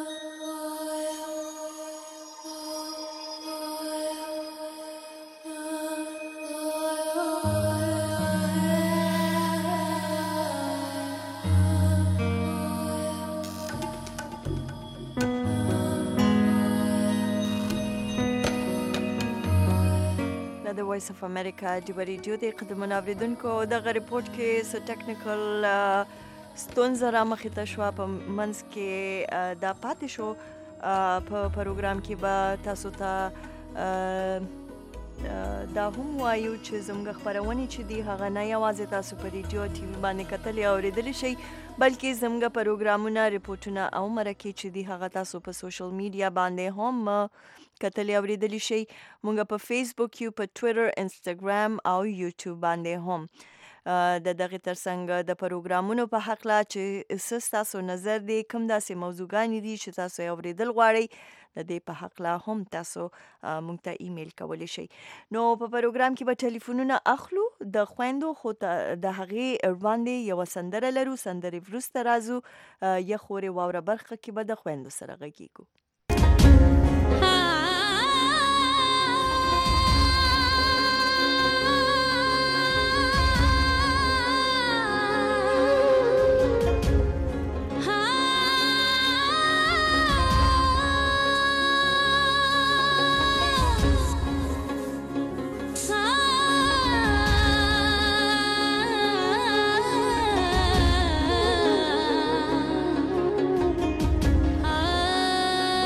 د وایس اف امریکا د ریډیو د قدرمن اوریدونکو دغه ریپورت کې څه ټیکنیکل ستونزه را مخې ته شوه، په منځ کې دا پاتې شو. په پروګرام کې به تاسو ته دا هم وایو چې زموږ خپرونې چې دي هغه نه یوازې تاسو په ریډیو ټي وي باندې کتلی او اورېدلی شئ، بلکې زموږ پروګرامونه، ریپورټونه او مرکې چې دي هغه تاسو په سوشل میډیا باندې هم کتلی اوریدلی شئ. موږ په فیسبوک یو، په ټویټر، انسټاګرام او یوټیوب باندې هم. د دغه ترڅنګ د پروګرامونو په حقله چې څه ستاسو نظر دی، کوم داسې موضوعګانې دي چې تاسو یې اوریدل غواړئ، د دې په حقله هم تاسو موږ ته ایمیل کولی شئ. نو په پروګرام کې به ټلیفونونه اخلو د خویندو، خو د هغې وړاندې یوه سندره لرو. سندرې وروسته راځو. یخ خورې واوره برخه کې به د خویندو سره غږیږو. Ah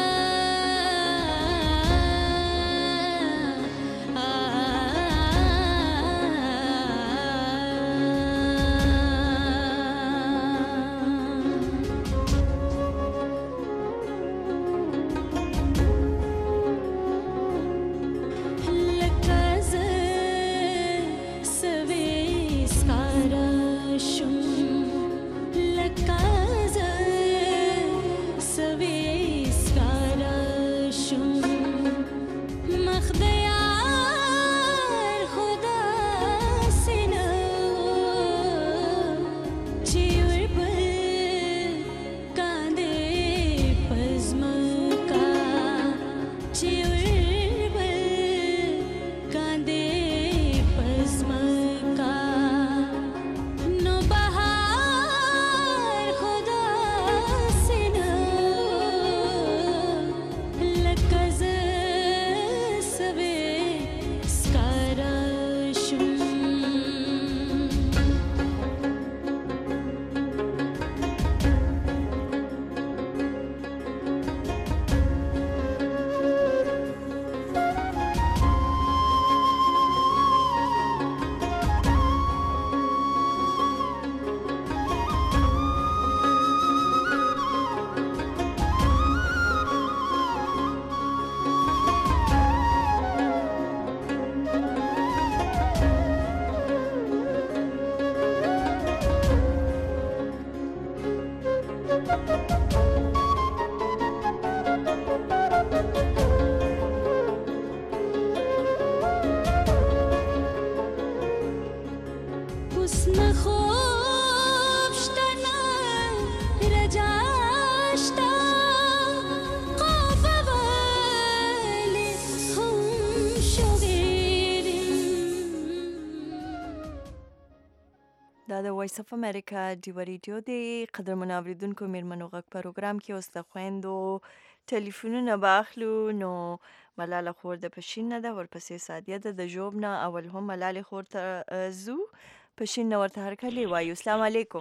دا د وایس اف امریکا ډیو ریډیو دی. قدرمن اوریدونکو میرمنو غږ پروګرام کې اوس د خویندو ټلیفونونه به اخلو. نو ملاله خور د پښین نه ده، ورپسې سادیه ده د ژوب نه. اول هم ملالې خور ته زو پښین نه ورته هرکلی وایو. السلام علیکم.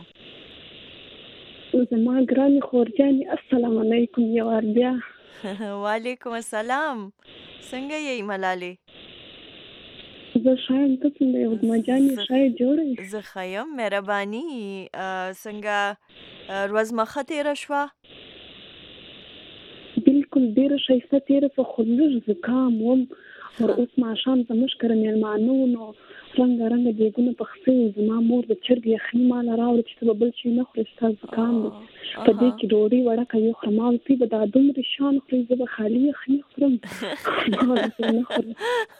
زما ګرانې خورجانې السلام علیکم یو وار بیا. وعلیکم السلام. څنګه یې ملالې؟ زه ښایم، ته څنګه یې وزما جانې؟ ښایي جوړه یې؟ زه ښه یم، مهرباني. څنګه ورځ مو ښه تېره شوه؟ بلکل ډېره ښایسته تېره شوه، خو لږ زکام وم. ور اوس ماښام زموږ کره مېلمانه وو، نو رنګه رنګه دیګونه پخ شوي وو. زما مور د چرګ یخني ماله راوړه چې ته به بل شی نه خورې، ستا زکام دی. په دې کې ډوډۍ وړکه یو خورم. ما ورته به دا دومره شان خورې، زه به خالي یخني خورم. ما ورته نه خورم.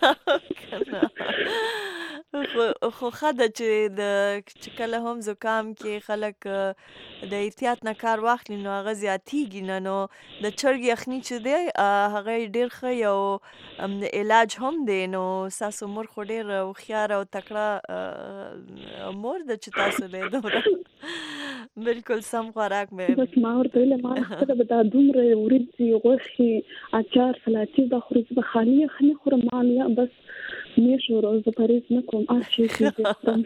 خو ښه ده چې د چې کله هم زکام کې خلک د احتیاط نه کار واخلي نو هغه زیاتېږي نه. نو د چرګ یخني چې دی هغه ډېر ښه یو علاج هم دی. نو ستاسو مور خو ډېر هوښیاره او تکړه مور ده چې تاسو دی دومره بلکل سم خوراک مې. بس ما ورته ویله ما خپله به دا دومره وریځې، غوښې، اچار، سلاتې به خورې، زه به خالي یخني خورم. ما یا بس میش ورو زه پرهیز نه کوم، هر شی چې زه خورم.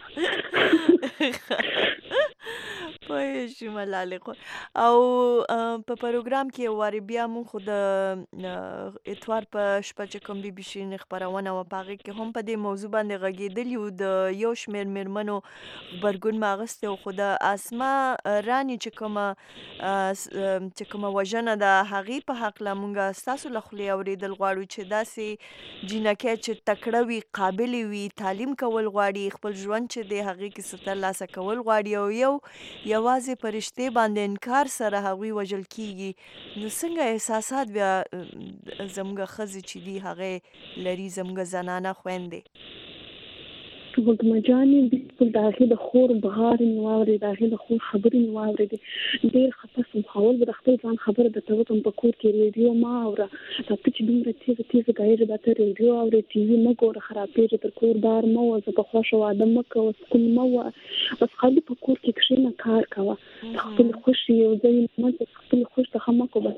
پوه شوم ملالې خور. او په پروګرام کې یو وارې بیا مونږ خو د اتوار په شپه چې کوم بي بي سي خپرونه وه په هغې کې هم په دې موضوع باندې غږېدلي وو. د یو شمېر مېرمنو غبرګون مې اخیستی و، خو د اسما راني چې کومه چې کومه وژنه ده هغې په هکله مونږ ستاسو له خولې اورېدل غواړو چې داسې جینکۍ چې تکړه وي، قابلې وي، تعلیم کول غواړي، خپل ژوند چې دی هغې کې څه ترلاسه کول غواړي، او یو یوازې په رشتې باندې انکار سره هغوی وژل کیږي. نو څنګه احساسات بیا زموږ ښځې چې دي هغې لري، زموږ زنانه خویندې؟ وږمه جانې بلکل د هغې د خور بغارې مې واورېدې، د هغې د خور خبرې مې واورېدې. ډېر خفه شوم. خو اول به د خپل ځان خبره درته وکړم، په کور کې ریډیو مه اوره. دا ته چې دومره تېزه تېزه ګایږې، دا ته ریډیو اورې، ټي وي مه ګوره، خرابېږي. تر کور بار مه وځه، په خوښه واده مه کوه، سکون مه وه. بس خالي په کور کې کښېنه، کار کوه، د خپلې خوښې یو ځای لمانځه، خپلې خوښ څخه مه کوه.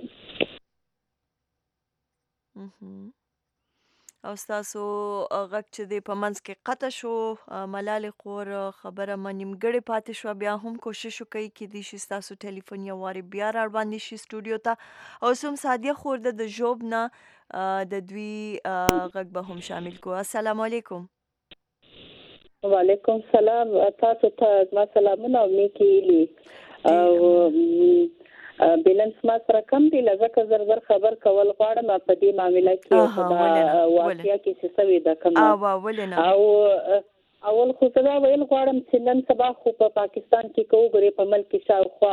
او ستاسو غږ چې دی په منځ کې قطع شو ملالې خور، خبره مې نیمګړې پاتې شوه. بیا هم کوشش وکړئ کیدای شي ستاسو ټلیفون یو وارې بیا را باندې شي سټوډیو ته. او اوس هم سادیه خور ده د ژوب نه، د دوی غږ به هم شامل کړو. السلام علیکم. وعلیکم السلام. تاسو ته زما سلامونه او نیکې هیلې. او بیلنس ما سره کم دی، لږه زر زر خبر کول غواړم په دې معامله کې دا واقعیا کې څه سوي ده کوم. او اول خو زه دا ویل غواړم چې نن سبا خو په پاکستان کې که وګورې په ملک کې شاوخوا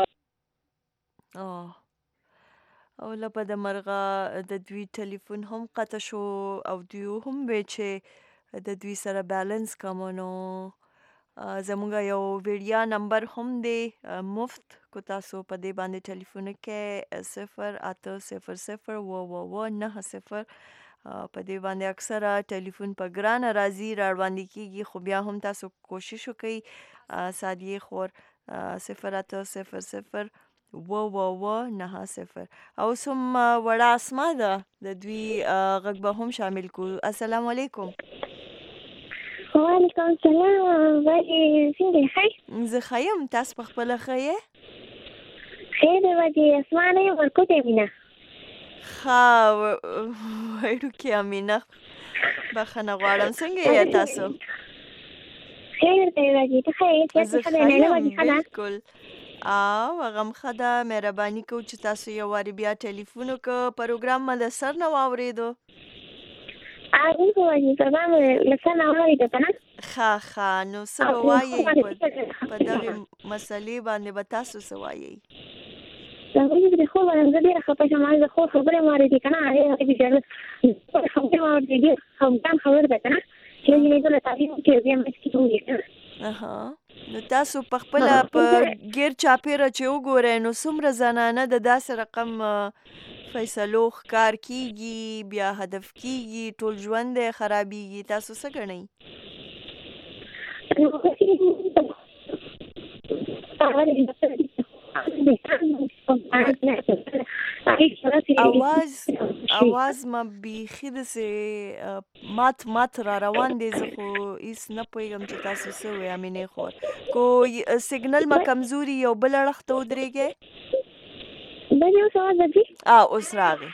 او لپه د مرغه د دوی ټلیفون هم قطع شو او دوی هم وی چې د دوی سره بیلنس کم. نو زمونږ یو ویډیا نمبر هم دی مفت، کو تاسو په دې باندې ټلیفون کې صفر اته صفر صفر اوه اوه اوه نهه صفر په دې باندې اکثره ټلیفون په ګرانه راځي، را باندې کېږي. خو بیا هم تاسو کوشش وکړئ سادیه خور صفر اته صفر صفر اوه اوه اوه نهه صفر. او سم وړه اسما ده، د دوی غږ به هم شامل کړو. السلام علیکم. وعلیکم السلام. ولې څنګه ښه؟ زه ښه یم، تاسو په خپله ښه یې؟ خیر دی وجې اسما نه یم، ورکوټې امینه. ښه وړوکې امینه، بخښنه غواړم. څنګه یې تاسو؟ خیر دی وجې، ته ښه یې؟ زه ښه یم بلکل. او هغه هم ښه ده. مهرباني کوو چې تاسو یو وارې بیا ټلیفون وکړه. پروګرام مې د سر نه واورېدو. ښه ښه نو څه به وایئ په دغې مسلې باندې به تاسو څه وایئ؟ د خور باندې زه ډېره خفه شوم. د خور خبرې مې اورېدې که نه، هغې خبرې مې اورېدې، ډېر خفګان خبر ده که نه، چې یو جینۍ زه له تعلیم کې بیا منځ کې وویل که نه. نو تاسو په خپله په ګیر چاپېره چې وګورئ نو څومره زنانه د داسې رقم فیصلو ښکار کیږي، بیا هدف کیږي، ټول ژوند یې خرابېږي. تاسو څه ګڼئ؟ اواز اواز ما بیخي داسې مات مات را روان دی، زه خو هیڅ نه پوهېږم چې تاسو څه وایئ امینې خور. کو سیګنل ما کمزوري یو بل اړخ ته ودرېږئ. دا یو سوال دی. اه اوس راغی.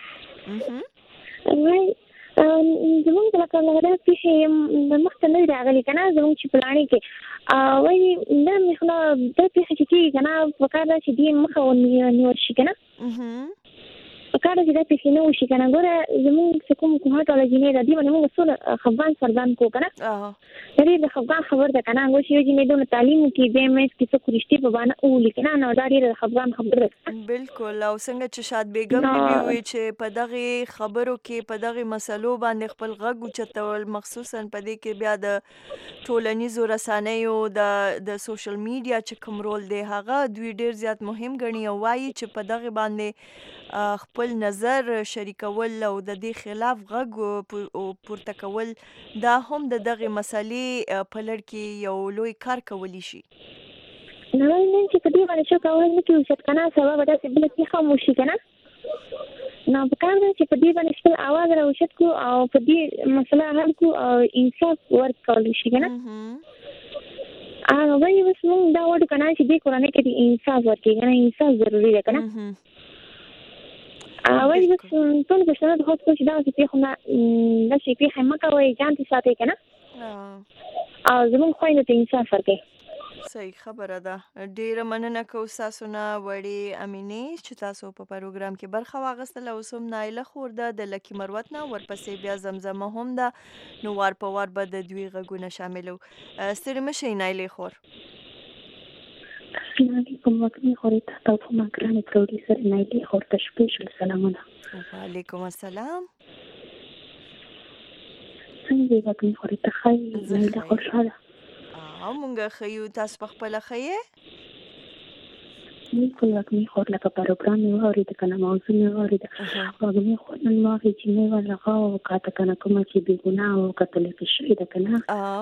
زمونږ لکه لغدا پیښې مخته نه راغلي که نه، زمونږ چې پلانې کې وایي دا مې خو دا پیښه چې کېږي که نه، پکار ده چې دې مخه ونیول شي که نه، پکار ده چې دا پیښې نه وشي که نه. ګوره زمونږ چې کوم کوهاټ والا جینۍ ده، دې باندې مونږ څونه خفګان سردان کوو که نه، د دې د خفګان خبر ده که نه. ګوره چې یو جینۍ دونه تعلیم وکړي، بیا یې منځ کې څوک رښتې په بانه وولي که نه، نو دا ډېره د خفګان خبر ده. بلکل. او څنګه چې شاد بیګم بیبي وایي چې په دغې خبرو کې په دغې مسلو باندې خپل غږ اوچتول، مخصوصا په دې کې بیا د ټولنیزو رسنیو د د سوشل میډیا چې کوم رول دی هغه دوی ډېر زیات مهم ګڼي، او وایي چې په دغې باندې خپل نظر شریکول او د دې خلاف غږ پورته کول دا هم د دغې مسلې په لړ کې یو لوی کار کولی شي. نو نن چې په دې باندې څوک اواز نه کوي چې که نه سبا به داسې بله پېښه هم وشي که نه، نو پکار ده چې په دې باندې خپل اواز راوچت کړو او په دې مسله حل کړو او انصاف ورکولی شي که نه. هغه وایي اوس مونږ دا وایو که نه چې دې کورنۍ کې د انصاف ورکړي که نه، انصاف ضروري ده که نه. وایي بس ټولو پښتنو ته خاص کړو چې دغسې پېښو نه داسې پېښې مه کوئ، ځان ترې ساتئ که نه، او زمونږ خویندو ته انصاف ورکړئ. صحیح خبره ده. ډیره مننه کوو ستاسو نه وړې امینې چې تاسو په پروګرام کې برخه واخیستله. اوس هم نایله خور ده د لکي مروت نه، ورپسې بیا زمزمه هم ده، نو وار په وار به د دوی غږونه شاملو. ستړې مه شئ نایلې خور. السلام علیکم وګړي خورې ته تاسو ما ګرانې پروډوسر نایلې خور ته سپیشل سلامونه. وعلیکم السلام. څنګه یې وګړي خورې ته ښه یې؟ نایله خوشحاله. او مونږه ښیو، تاسو په خپله ښه یې؟ بالکل وګړي خور لکه پروګرام مې واورېده که نه، موضوع مې واورېده. وګړي خور نن واورې چې مې ول هغه وکاته که نه، کومه چې بې ګناه وکتلې شوې ده که نه،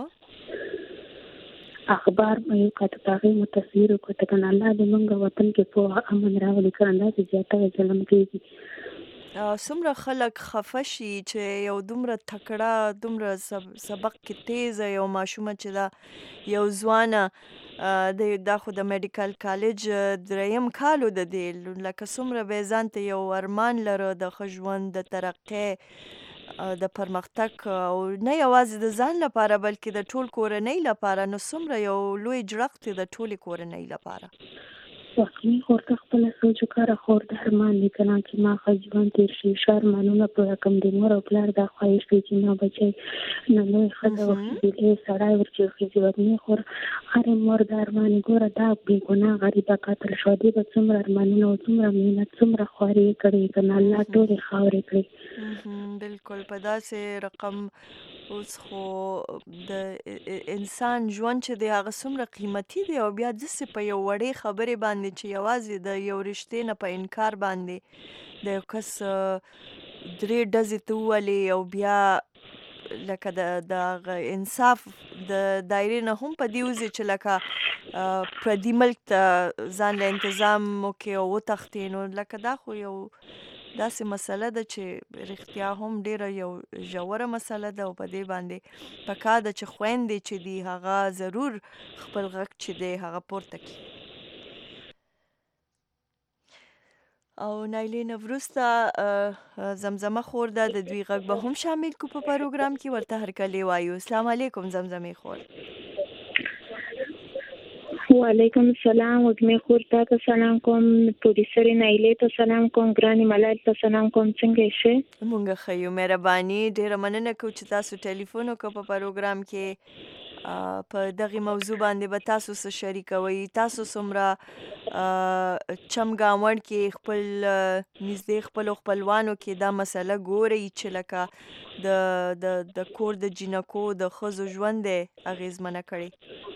اخبار مې وکاته، په هغې مو تصویر وکاته که نه. الله دې موږ وطن کې پوهه امن راولي که نه، داسې زیاته ظلم کېږي. څومره خلک خفه شي چې یو دومره تکړه، دومره سبق کې تیزه یو ماشومه چې دا یو ځوانه دا خو د میډیکل کالج دریم کالو د دی، لکه څومره به ځان ته یو ارمان لره د ښه ژوند، د ترقۍ، د پرمختګ، او نه یوازې د ځان لپاره بلکې د ټول کورنۍ لپاره، نو څومره یو لوی جړښت دی د ټولې کورنۍ لپاره. واقعي خور ته خپله سوچ وکړه، خور د ارمان دی که نه چې ما ښه ژوند تېر شي، ښه ارمانونه پوره کړم. د مور او پلار دا خواهش دی چې ما بچی نه لوی ښځه وښځېدلی سړی ورچې وښځي. وګنې خور هرې مور د ارمان ګوره دا بې ګناه غریبه قتل شوه، دې به څومره ارمانونه او څومره محنت څومره خوارې یې کړې که نه، الله ټولې خاورې کړې. بلکل. په داسې رقم اوس خو د انسان ژوند چې دی هغه څومره قیمتي دی، او بیا داسې په یو وړې خبرې باندې چې یوازې د یو رشتې نه په انکار باندې د یو کس درې ډزې ته وولې، او بیا لکه د د انصاف د دایرې نه هم په دې وځي چې لکه پردي ملک ته ځان له انتظام وکړي او وتښتي، نو لکه دا خو یو داسې مسله ده چې رښتیا هم ډیره یو ژوره مسله ده، او په دې باندې پکار ده چې خویندې چې دي هغه ضرور خپل غږ چې دی هغه پورته کړي. او نایلې نه وروسته زمزمه خور ده، د دوی غږ به هم شامل کو په پروګرام کې، ورته هرکلی وایو. السلام علیکم زمزمې خور. وعلیکم السلام. وګمې خور ته سلام کوم، پروډوسر نایلې ته سلام کوم، ګرانې ملال ته سلام کوم. څنګه یې ښه؟ مونږ ښه یو، مهرباني. ډېره مننه کوو چې تاسو ټلیفون وکړه په پروګرام کې، په دغې موضوع باندې به تاسو څه شریکوئ. تاسو څومره چم ګاونډ کې خپل نږدې خپلو خپلوانو کې دا مسله ګورئ چې لکه د د د کور د جینکو د ښځو ژوند دی اغېزمنه کړې؟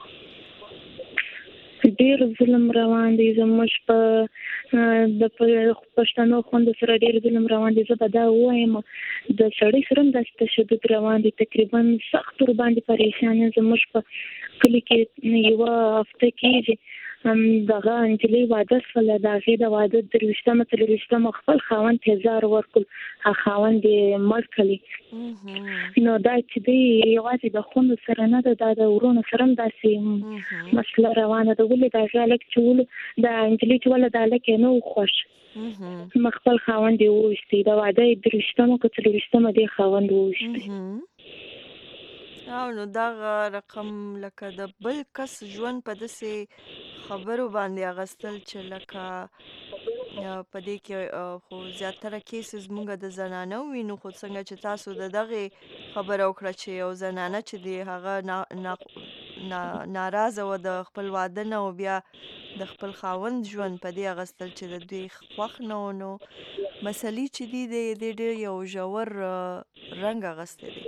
ډېر ظلم روان دی زموږ په د پښتنو خویندو سره، ډېر ظلم روان دی. زه به دا ووایم د سړي سره هم داسې تشدد روان دی، تقریبا سخت ورباندې پریشان یم. زموږ په کلي کې یوه هفته کېږي دغه انجلي واده سره د هغې د واده درویشتمه څلرویشتمه خپل خاوند ته زار ورکړل، هغه خاوند یې مړ کړی. نو دا چې دی یوازې د خوندو سره نه ده، دا د ورونو سره هم داسې مسله روانه ده. ولې د هغې هلک چې ولو د انجلۍ چې ولې د هلک یې نه و خوښ، ما خپل خاوند یې وویستی، د واده یې درویشتمه که څلرویشتمه دې خاوند وویستی. او نو دغه رقم لکه د بل کس ژوند په داسې خبرو باندې اغستل چې لکه په دې کې خو زیاتره کیسز مونږ د زنانه وینو، خو څنګه چې تاسو د دغې خبره وکړه چې یو زنانه چې دی هغه ناراضه وه د خپل واده نه، او بیا د خپل خاوند ژوند په دې اغستل چې د دوی خوښ نه و، نو مسلې چې دي د دې ډېر یو ژور رنګ اغستی دی.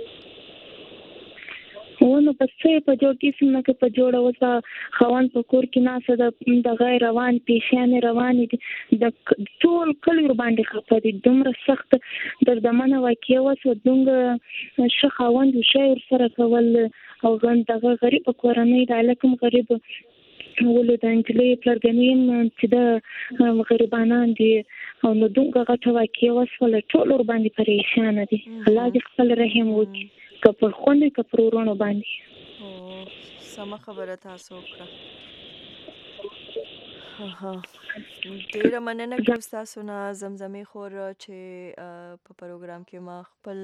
ونه په څه په جوړ کیسم نه کې په جوړه وسه خاوند په کور کې ناسه د د غیر روان پیشیانې روانې دي، د ټول کلی باندې خفه دي، دومره سخت دردمنه واقعه وسوه، دومره ښه خاوند ښه ورسره کول، او دغه غریب کورنۍ د هلک هم غریب ولې د نجلۍ پلرګنې هم چې د غریبانان دي، او نو دومره غټه واقعه وسوله، ټول ورباندې پریشانه دي. الله دې خپل رحم وکړي که پر خوندې که پر ورونو باندې. سمه خبره تاسو وکړه. ډېره مننه کوم ستاسو نه زمزمې خور چې په پروګرام کې ما خپل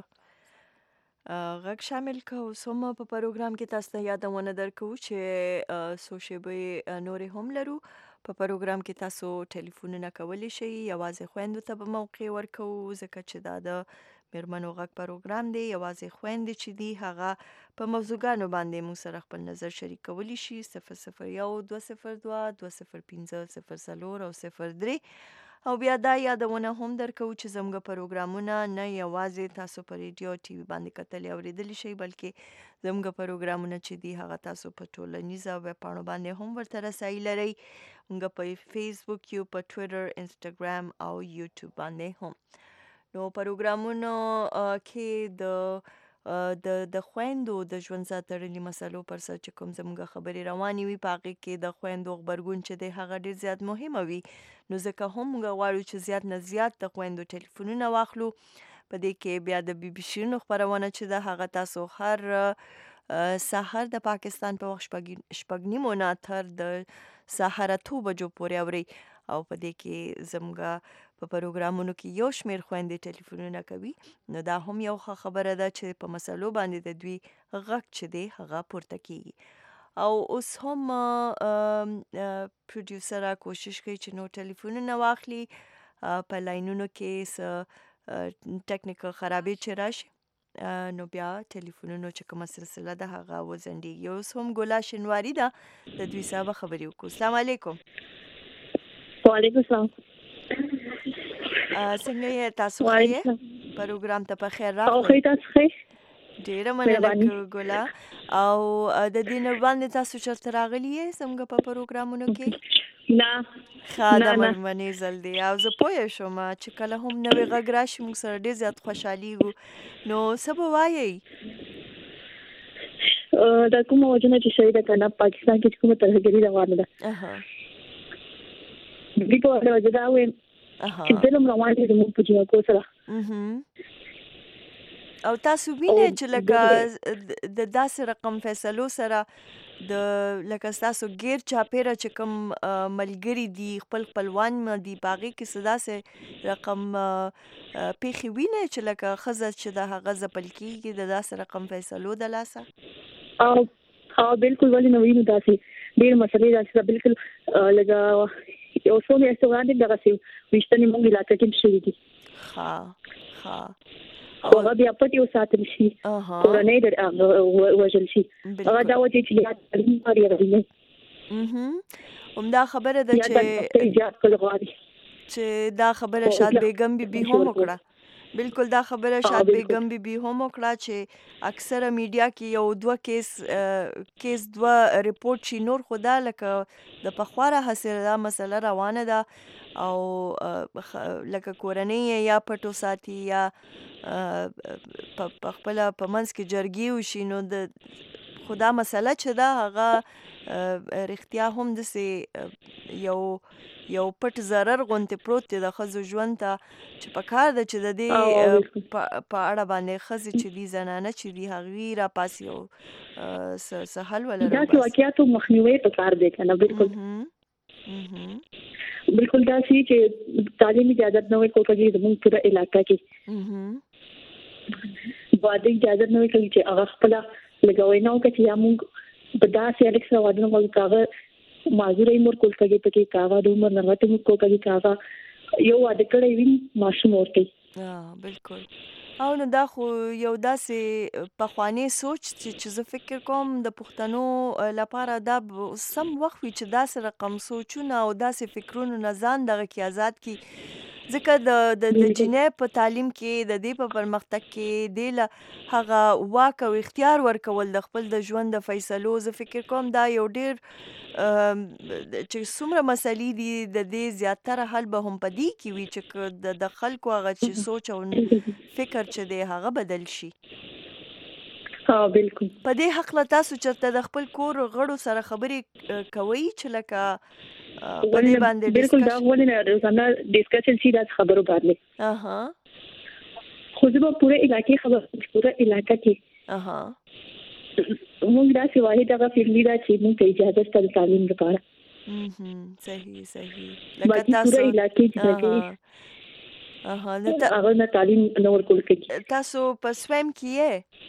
غږ شامل کړ. اوس هم په پروګرام کې تاسو ته یادونه درکوو چې څو شیبې نورې هم لرو. په پروګرام کې تاسو ټلیفونونه کولی شئ، یوازې خویندو ته به موقع ورکوو ځکه چې دا د میرمنو غږ پروګرام دی. یوازې خویندې چې دي هغه په موضوعګانو باندې موږ سره خپل نظر شریک کولی شي. صفر صفر یو دوه صفر دوه دوه صفر پنځه صفر څلور او صفر درې. او بیا دا یادونه هم درکوو چې زموږ پروګرامونه نه یوازې تاسو په ریډیو ټي وي باندې کتلی اورېدلی شئ، بلکې زموږ پروګرامونه چې دي هغه تاسو په ټولنیزه ویبپاڼو باندې هم ورته رسایي لرئ. موږ په فیسبوک یو، په ټویټر، انسټاګرام او یوټیوب باندې هم. نو پروګرامونو کې د د د خویندو د ژوند سره تړلي مسلو پر سر چې کوم زموږ خبرې روانې وي، په هغې کې د خویندو غبرګون چې دی هغه ډېر زیات مهمه وي. نو ځکه هم موږ غواړو چې زیات نه زیات د خویندو ټلیفونونه واخلو. په دې کې بیا د بي بي شیرینو خپرونه چې ده هغه تاسو هر سهار د پاکستان په وخت شپږ نیمو نه تر د سهار اتو بجو پورې اورئ. او په دې کې زموږ په پروګرامونو کې یو شمېر خویندې ټلیفونونه کوي. نو دا هم یو ښه خبره ده چې په مسلو باندې د دوی غږ چې دی هغه پورته کیږي. او اوس هم پروډیوسره کوشش کوي چې نو ټلیفونونه واخلي. په لاینونو کې څه ټکنیکل خرابې چې راشي نو بیا ټلیفونونو چې کومه سلسله ده هغه وځنډېږي. اوس هم ګلا شینواري ده، د دوی سره به خبرې وکړو. السلام علیکم. وعلیکم السلام. څنګه یې تاسو ښه یې؟ پروګرام ته په خیر راغلئ. او ښه تاسو ښه؟ ډېره مننه ګلا. او د دې نه وړاندې تاسو چېرته راغلي یې زموږ په پروګرامونو کې؟ نه. ښه دا مېرمنې ځل دی. او زه پوه شوم چې کله هم نوی غږ راشي موږ سره ډېر زیات خوشحالېږو. نو څه به وایئ؟ دا کومه وجه نه چې شوې ده که نه پاکستان کې چې کومه ترهګري روانه ده، د دې په وجه دا وایم چې ظلم روان دی زموږ په جواکو سره. او تاسو وینئ چې لکه د داسې رقم فیصلو سره د لکه ستاسو غیر چاپیره چې کوم ملګري دي خپل خپلوان دي په هغې کې څه داسې رقم پیښې وینئ چې لکه ښځه چې د هغه ځپل کېږي د داسې رقم فیصلو د لاسه؟ او او بالکل ولې نه وینو داسې ډېرې مسلې داسې ده. بالکل لکه یو څو میاشتې وړاندې دغسې ویشتنې موږ علاقه کې شوي دي، ښه ښه خو هغه بیا پټې وساتل شي، کورنۍ وژل شي. هغه دا وجې چې یا تعلیم غواړي یا غوښتنې. همدا خبره ده چې چې دا خبره شاد بیگم بی بی هم وکړه. بالکل دا خبره شاد بیگم بی بی هم وکړه چې اکثره میډیا کې یو دوه کیس کیس دوه ریپورټ شي، نور خو دا لکه د پخوا راهیسې دا مسله روانه ده. او لکه کورنۍ یا پټو ساتي یا په خپله په منځ کې جرګې وشي، نو د خو دا مسله چې ده هغه رښتیا هم داسې یو یو پټ ضرر غونډې پروت دی د ښځو ژوند ته چې په کار ده چې د دې په اړه باندې ښځې چې دي زنانه چې دي هغوی راپاسي او څه حل ولري داسې واقعیاتو مخنیوی په کار دی که نه بلکل بلکل داسې چې تعلیم اجازت نه ورکول کېږي زموږ پوره علاقه کې واده اجازت نه ورکوي چې هغه خپله لږه وینا وکړي چې یا موږ په داسې هلک سره واده نه غواړو که هغه معذوره یې ورکول کېږي پکې که هغه د عمر نه غټ یې ورکول کېږي که هغه یو واده کړی وي ماشوم ورکوي بلکل او نو دا خو یو داسې پخوانی سوچ چې زه فکر کوم د پښتنو لپاره دا سم وخت وي چې داسې رقم سوچونه او داسې فکرونو نه ځان دغه کې آزاد کړي ځکه د د جنۍ په تعلیم کې د دې په پرمختګ کې دې له هغه واک او اختیار ورکول د خپل د ژوند د فیصلو زه فکر کوم دا یو ډېر چې څومره مسلې دي د دې زیاتره حل به هم په دې کې وي چې د خلکو هغه چې سوچ او فکر چې دی هغه بدل شي. ها بالکل. په دې حق له تاسو چرته د خپل کور غړو سره خبرې کوي چې لکه په دې باندې بالکل دا ولې نه روزانه ډیسکشن شي د خبرو باندې. اها. خو زه په پوره علاقې خبر پوره علاقې کې. اها. موږ دا سی واحد هغه فیملی دا چې موږ ته اجازه ستل تعلیم لپاره. اها صحیح صحیح. لکه تاسو پوره علاقې کې اها دا هغه نه تعلیم نور کول کوي. تاسو په سویم کې یې؟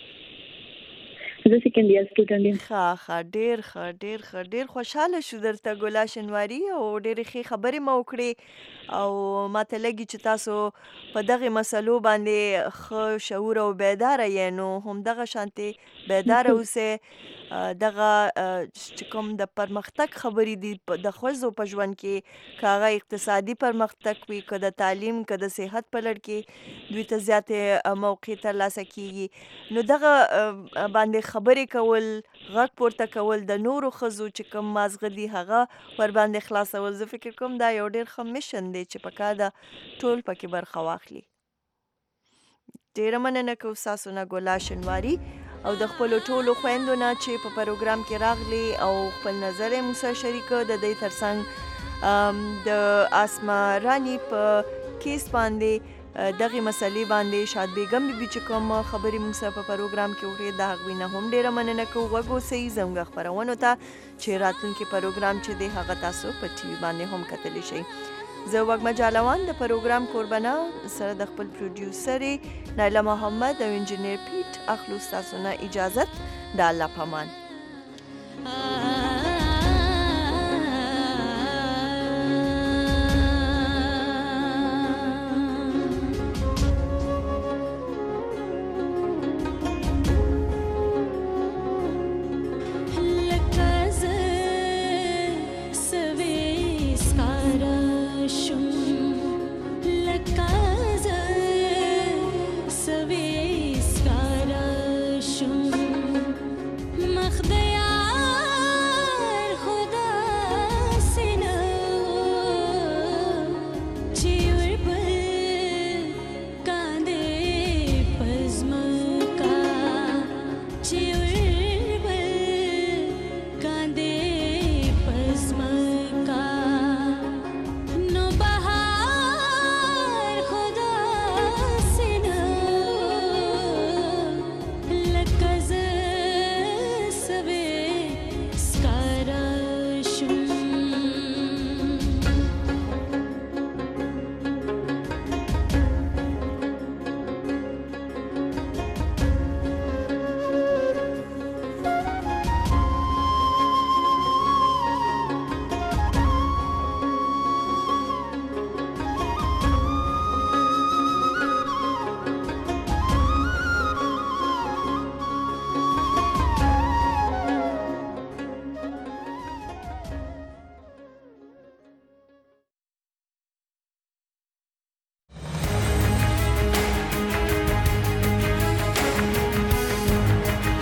زه سیکنډ ایئر سټوډنټ یم. ښه ښه ډېر ښه ډېر ښه ډېر خوشحاله شو درته ګلا شنواري او ډېرې ښې خبرې مو وکړې او ماته لګي چې تاسو په دغې مسلو باندې ښه شعور او بیداره یې نو همدغه شانتې بیداره اوسئ. دغه چې کوم د پرمختګ خبرې دي د ښځو په ژوند کې که هغه اقتصادي پرمختګ وي که د تعلیم که د صحت په لړ کې دوی ته زیاتې موقع ترلاسه کیږي نو دغه باندې خبرې کول غږ پورته کول د نورو ښځو چې کوم مازغه دي هغه ور باندې خلاصول زه فکر کوم دا یو ډېر ښه میشن دی چې پکار ده ټول پکې برخه واخلي. ډېره مننه کوم ستاسو نه ګلا شنواري او د خپلو ټولو خویندو نه چې په پروګرام کې راغلي او خپل نظر یې موږ سره شریک کړ. د دې ترڅنګ د اسما رانی په کیس باندې دغه مسلې باندې شاد بیگم بي بي چې کوم خبرې موږ سره په پروګرام کې وکړې د هغوی نه هم ډېره مننه کوو. غوږ اوسئ زموږ خپرونو ته چې راتلونکي پروګرام چې دی هغه تاسو په ټي وي باندې هم کتلی شئ. زه وږمه جالوان د پروګرام قربانه سره د خپل پروډیوسر نایله محمد او انجینیر پیټ اخلو ستاسو نه اجازت د الله پامان.